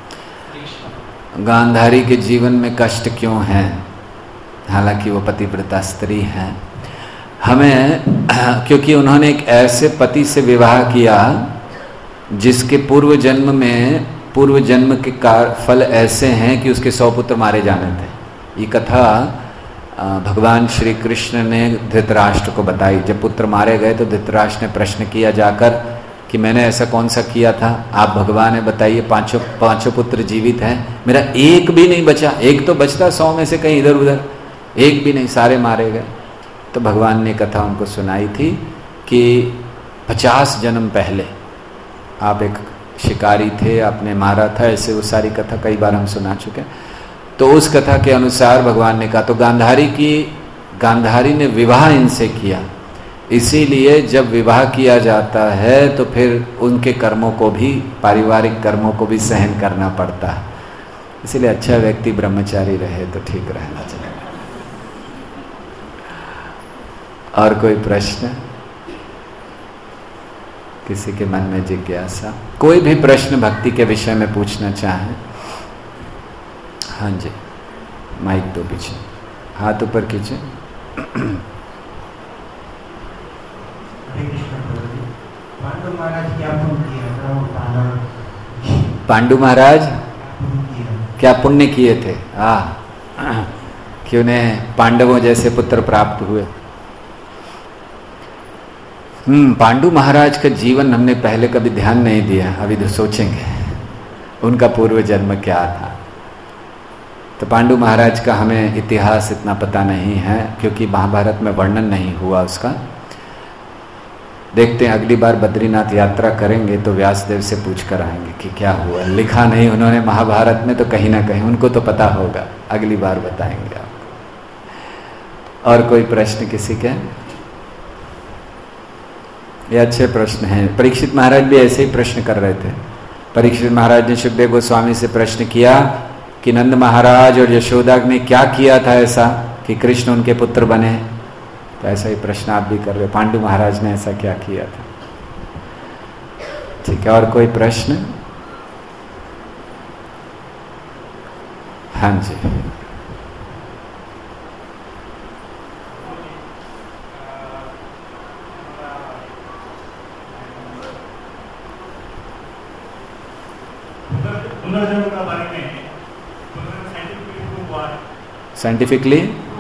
गांधारी के जीवन में कष्ट क्यों है? हालांकि वो पतिव्रता स्त्री है। हमें क्योंकि उन्होंने एक ऐसे पति से विवाह किया जिसके पूर्व जन्म में पूर्व जन्म के फल ऐसे हैं कि उसके सौ पुत्र मारे जाने थे। ये कथा भगवान श्री कृष्ण ने धृतराष्ट्र को बताई। जब पुत्र मारे गए तो धृतराष्ट्र ने प्रश्न किया जाकर कि मैंने ऐसा कौन सा किया था, आप भगवान है, बताइए। पांचों पांचों पुत्र जीवित हैं, मेरा एक भी नहीं बचा। एक तो बचता सौ में से कहीं इधर उधर, एक भी नहीं, सारे मारे गए। तो भगवान ने कथा उनको सुनाई थी कि पचास जन्म पहले आप एक शिकारी थे, आपने मारा था, ऐसे वो सारी कथा कई बार हम सुना चुके हैं। तो उस कथा के अनुसार भगवान ने कहा तो गांधारी की गांधारी ने विवाह इनसे किया, इसीलिए जब विवाह किया जाता है तो फिर उनके कर्मों को भी, पारिवारिक कर्मों को भी सहन करना पड़ता है। इसीलिए अच्छा व्यक्ति ब्रह्मचारी रहे तो ठीक रहना चाहिए। और कोई प्रश्न किसी के मन में जिज्ञासा? कोई भी प्रश्न भक्ति के विषय में पूछना चाहे? हाँ जी, माइक तो पीछे, हाथ ऊपर कीजिए। पांडु महाराज क्या पुण्य किया? पांडु महाराज क्या पुण्य किए थे? हाँ, कि उन्हें पांडवों जैसे पुत्र प्राप्त हुए। हम्म पांडु महाराज का जीवन हमने पहले कभी ध्यान नहीं दिया, अभी तो सोचेंगे उनका पूर्व जन्म क्या था। तो पांडु महाराज का हमें इतिहास इतना पता नहीं है क्योंकि महाभारत में वर्णन नहीं हुआ उसका। देखते हैं अगली बार बद्रीनाथ यात्रा करेंगे तो व्यासदेव से पूछ कर आएंगे कि क्या हुआ। लिखा नहीं उन्होंने महाभारत में, तो कहीं ना कहीं उनको तो पता होगा, अगली बार बताएंगे आपको। और कोई प्रश्न किसी के? ये अच्छे प्रश्न हैं। परीक्षित महाराज भी ऐसे ही प्रश्न कर रहे थे। परीक्षित महाराज ने सुखदेव गोस्वामी से प्रश्न किया कि नंद महाराज और यशोदा ने क्या किया था ऐसा कि कृष्ण उनके पुत्र बने। तो ऐसा ही प्रश्न आप भी कर रहे, पांडु महाराज ने ऐसा क्या किया था। ठीक है, और कोई प्रश्न? हाँ जी, पुनर्जन्म का बारे में साइंटिफिकली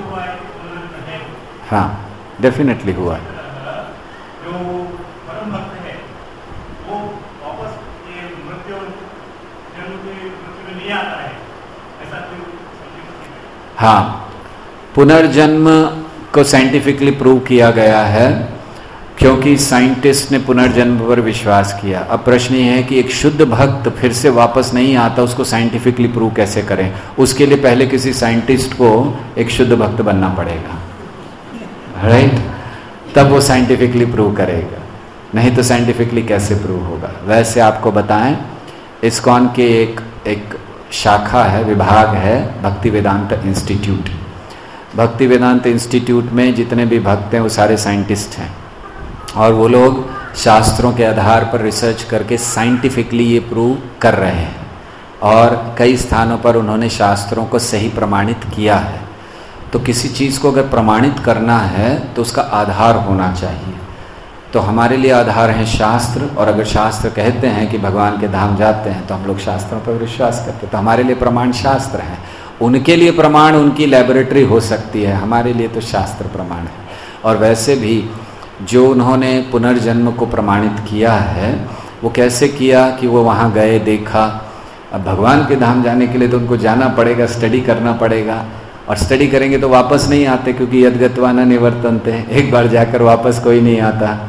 हाँ डेफिनेटली हुआ। जो परम भक्त है वो वापस ये मृत्यु जन्म के मृत्यु में नहीं आता है, ऐसा क्यों? हाँ, पुनर्जन्म को साइंटिफिकली प्रूव किया गया है क्योंकि साइंटिस्ट ने पुनर्जन्म पर विश्वास किया। अब प्रश्न ये है कि एक शुद्ध भक्त फिर से वापस नहीं आता, उसको साइंटिफिकली प्रूव कैसे करें? उसके लिए पहले किसी साइंटिस्ट को एक शुद्ध भक्त बनना पड़ेगा, राइट? तब वो साइंटिफिकली प्रूव करेगा, नहीं तो साइंटिफिकली कैसे प्रूव होगा? वैसे आपको बताएं, इस्कॉन के एक एक शाखा है, विभाग है भक्ति वेदांत इंस्टीट्यूट। भक्ति वेदांत इंस्टीट्यूट में जितने भी भक्त हैं वो सारे साइंटिस्ट हैं और वो लोग शास्त्रों के आधार पर रिसर्च करके साइंटिफिकली ये प्रूव कर रहे हैं और कई स्थानों पर उन्होंने शास्त्रों को सही प्रमाणित किया है। तो किसी चीज़ को अगर प्रमाणित करना है तो उसका आधार होना चाहिए। तो हमारे लिए आधार है शास्त्र, और अगर शास्त्र कहते हैं कि भगवान के धाम जाते हैं तो हम लोग शास्त्रों पर विश्वास करते हैं। तो हमारे लिए प्रमाण शास्त्र हैं, उनके लिए प्रमाण उनकी लैबोरेटरी हो सकती है, हमारे लिए तो शास्त्र प्रमाण है। और वैसे भी जो उन्होंने पुनर्जन्म को प्रमाणित किया है वो कैसे किया कि वो वहाँ गए, देखा। अब भगवान के धाम जाने के लिए तो उनको जाना पड़ेगा, स्टडी करना पड़ेगा, और स्टडी करेंगे तो वापस नहीं आते क्योंकि यद्गत्वा न निवर्तन्ते, एक बार जाकर वापस कोई नहीं आता।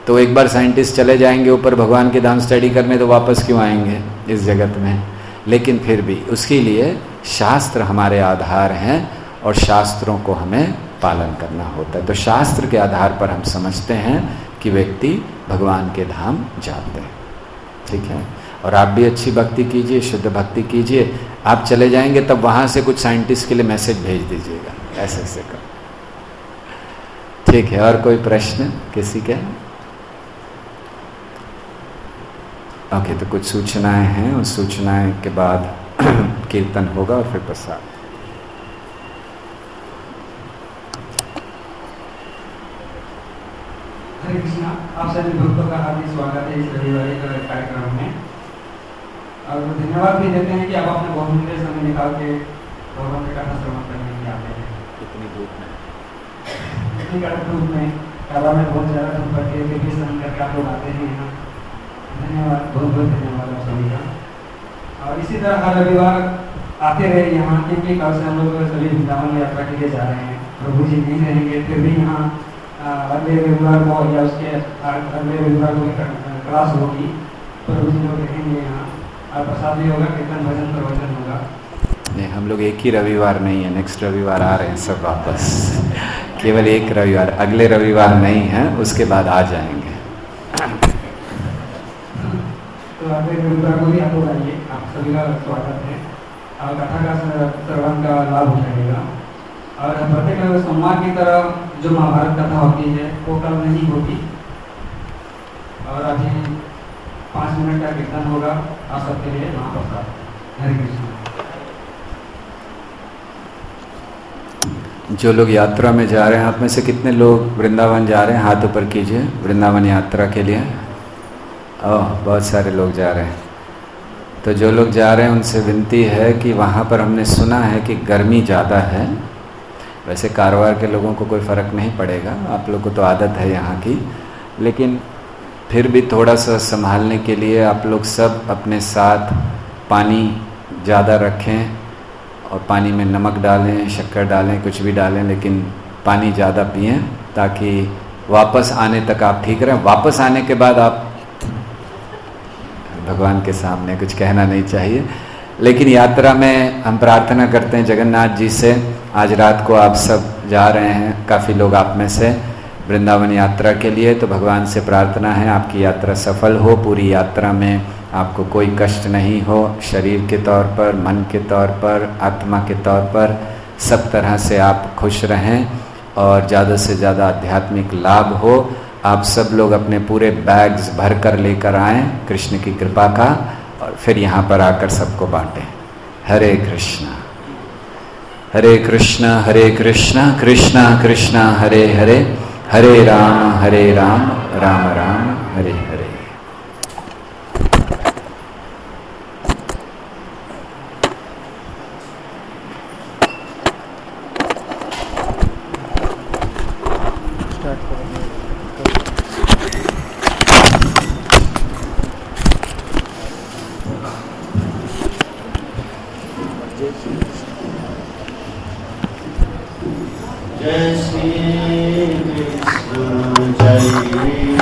तो एक बार साइंटिस्ट चले जाएंगे ऊपर भगवान के धाम स्टडी करने, तो वापस क्यों आएंगे इस जगत में। लेकिन फिर भी उसके लिए शास्त्र हमारे आधार हैं और शास्त्रों को हमें पालन करना होता है। तो शास्त्र के आधार पर हम समझते हैं कि व्यक्ति भगवान के धाम जाते हैं, ठीक है। और आप भी अच्छी भक्ति कीजिए, शुद्ध भक्ति कीजिए। आप चले जाएंगे तब वहाँ से कुछ साइंटिस्ट के लिए मैसेज भेज दीजिएगा, ऐसे ऐसे कर, ठीक है। और कोई प्रश्न किसी के? ओके, तो कुछ सूचनाएं हैं, उस सूचनाएं के बाद कीर्तन होगा और फिर प्रसाद। हरे कृष्णा, आप सभी भक्तों का हार्दिक स्वागत है इस रविवार के कार्यक्रम में। और धन्यवाद भी देते हैं कि आप अपने बहुमूल्य समय निकाल के भगवान का कथा श्रवण करने के लिए आते हैं। कितनी धूप में, इतनी कड़क धूप में, काबा में बहुत ज़्यादा धूप पड़ती है, फिर भी सहन करके आप लोग आते हैं यहाँ। धन्यवाद, बहुत बहुत धन्यवाद आप सभी का। और इसी तरह हर रविवार आते रहे यहाँ, क्योंकि कल से हम लोग सभी वृंदावन यात्रा के लिए जा रहे हैं। प्रभु जी नहीं रहेंगे, फिर भी यहाँ अगले रविवार को या उसके अगले रविवार को क्लास होगी, प्रभु जी लोग रहेंगे यहाँ, और प्रसाद भी होगा, कीर्तन भजन प्रवचन होगा। नहीं, हम लोग एक ही रविवार नहीं है, नेक्स्ट रविवार आ रहे हैं सब वापस। केवल एक रविवार, अगले रविवार नहीं है, उसके बाद आ जाएंगे। तो अगले रविवार को भी आप लोग आइए, आप सभी का स्वागत है। और कथा का श्रवण का लाभ उठाइएगा। और प्रत्येक सोमवार की तरह जो महाभारत कथा होती है वो कल नहीं होती। और अभी पाँच मिनट का कीर्तन होगा आप सबके लिए महाप्रसाद। हरे कृष्ण। जो लोग यात्रा में जा रहे हैं, आप में से कितने लोग वृंदावन जा रहे हैं? हाथ ऊपर कीजिए। वृंदावन यात्रा के लिए ओह, बहुत सारे लोग जा रहे हैं। तो जो लोग जा रहे हैं उनसे विनती है कि वहाँ पर हमने सुना है कि गर्मी ज़्यादा है। वैसे कारवार के लोगों को कोई फ़र्क नहीं पड़ेगा, आप लोग को तो आदत है यहाँ की, लेकिन फिर भी थोड़ा सा संभालने के लिए आप लोग सब अपने साथ पानी ज़्यादा रखें और पानी में नमक डालें, शक्कर डालें, कुछ भी डालें, लेकिन पानी ज़्यादा पिएं ताकि वापस आने तक आप ठीक रहें। वापस आने के बाद आप भगवान के सामने कुछ कहना नहीं चाहिए, लेकिन यात्रा में हम प्रार्थना करते हैं जगन्नाथ जी से। आज रात को आप सब जा रहे हैं, काफ़ी लोग आप में से वृंदावन यात्रा के लिए, तो भगवान से प्रार्थना है आपकी यात्रा सफल हो। पूरी यात्रा में आपको कोई कष्ट नहीं हो, शरीर के तौर पर, मन के तौर पर, आत्मा के तौर पर, सब तरह से आप खुश रहें और ज़्यादा से ज़्यादा आध्यात्मिक लाभ हो। आप सब लोग अपने पूरे बैग्स भर कर लेकर आएँ कृष्ण की कृपा का, और फिर यहाँ पर आकर सबको बांटें। हरे कृष्णा हरे कृष्णा हरे कृष्णा कृष्णा कृष्णा हरे हरे, हरे राम हरे राम राम राम हरे हरे। जय श्री कृष्ण जय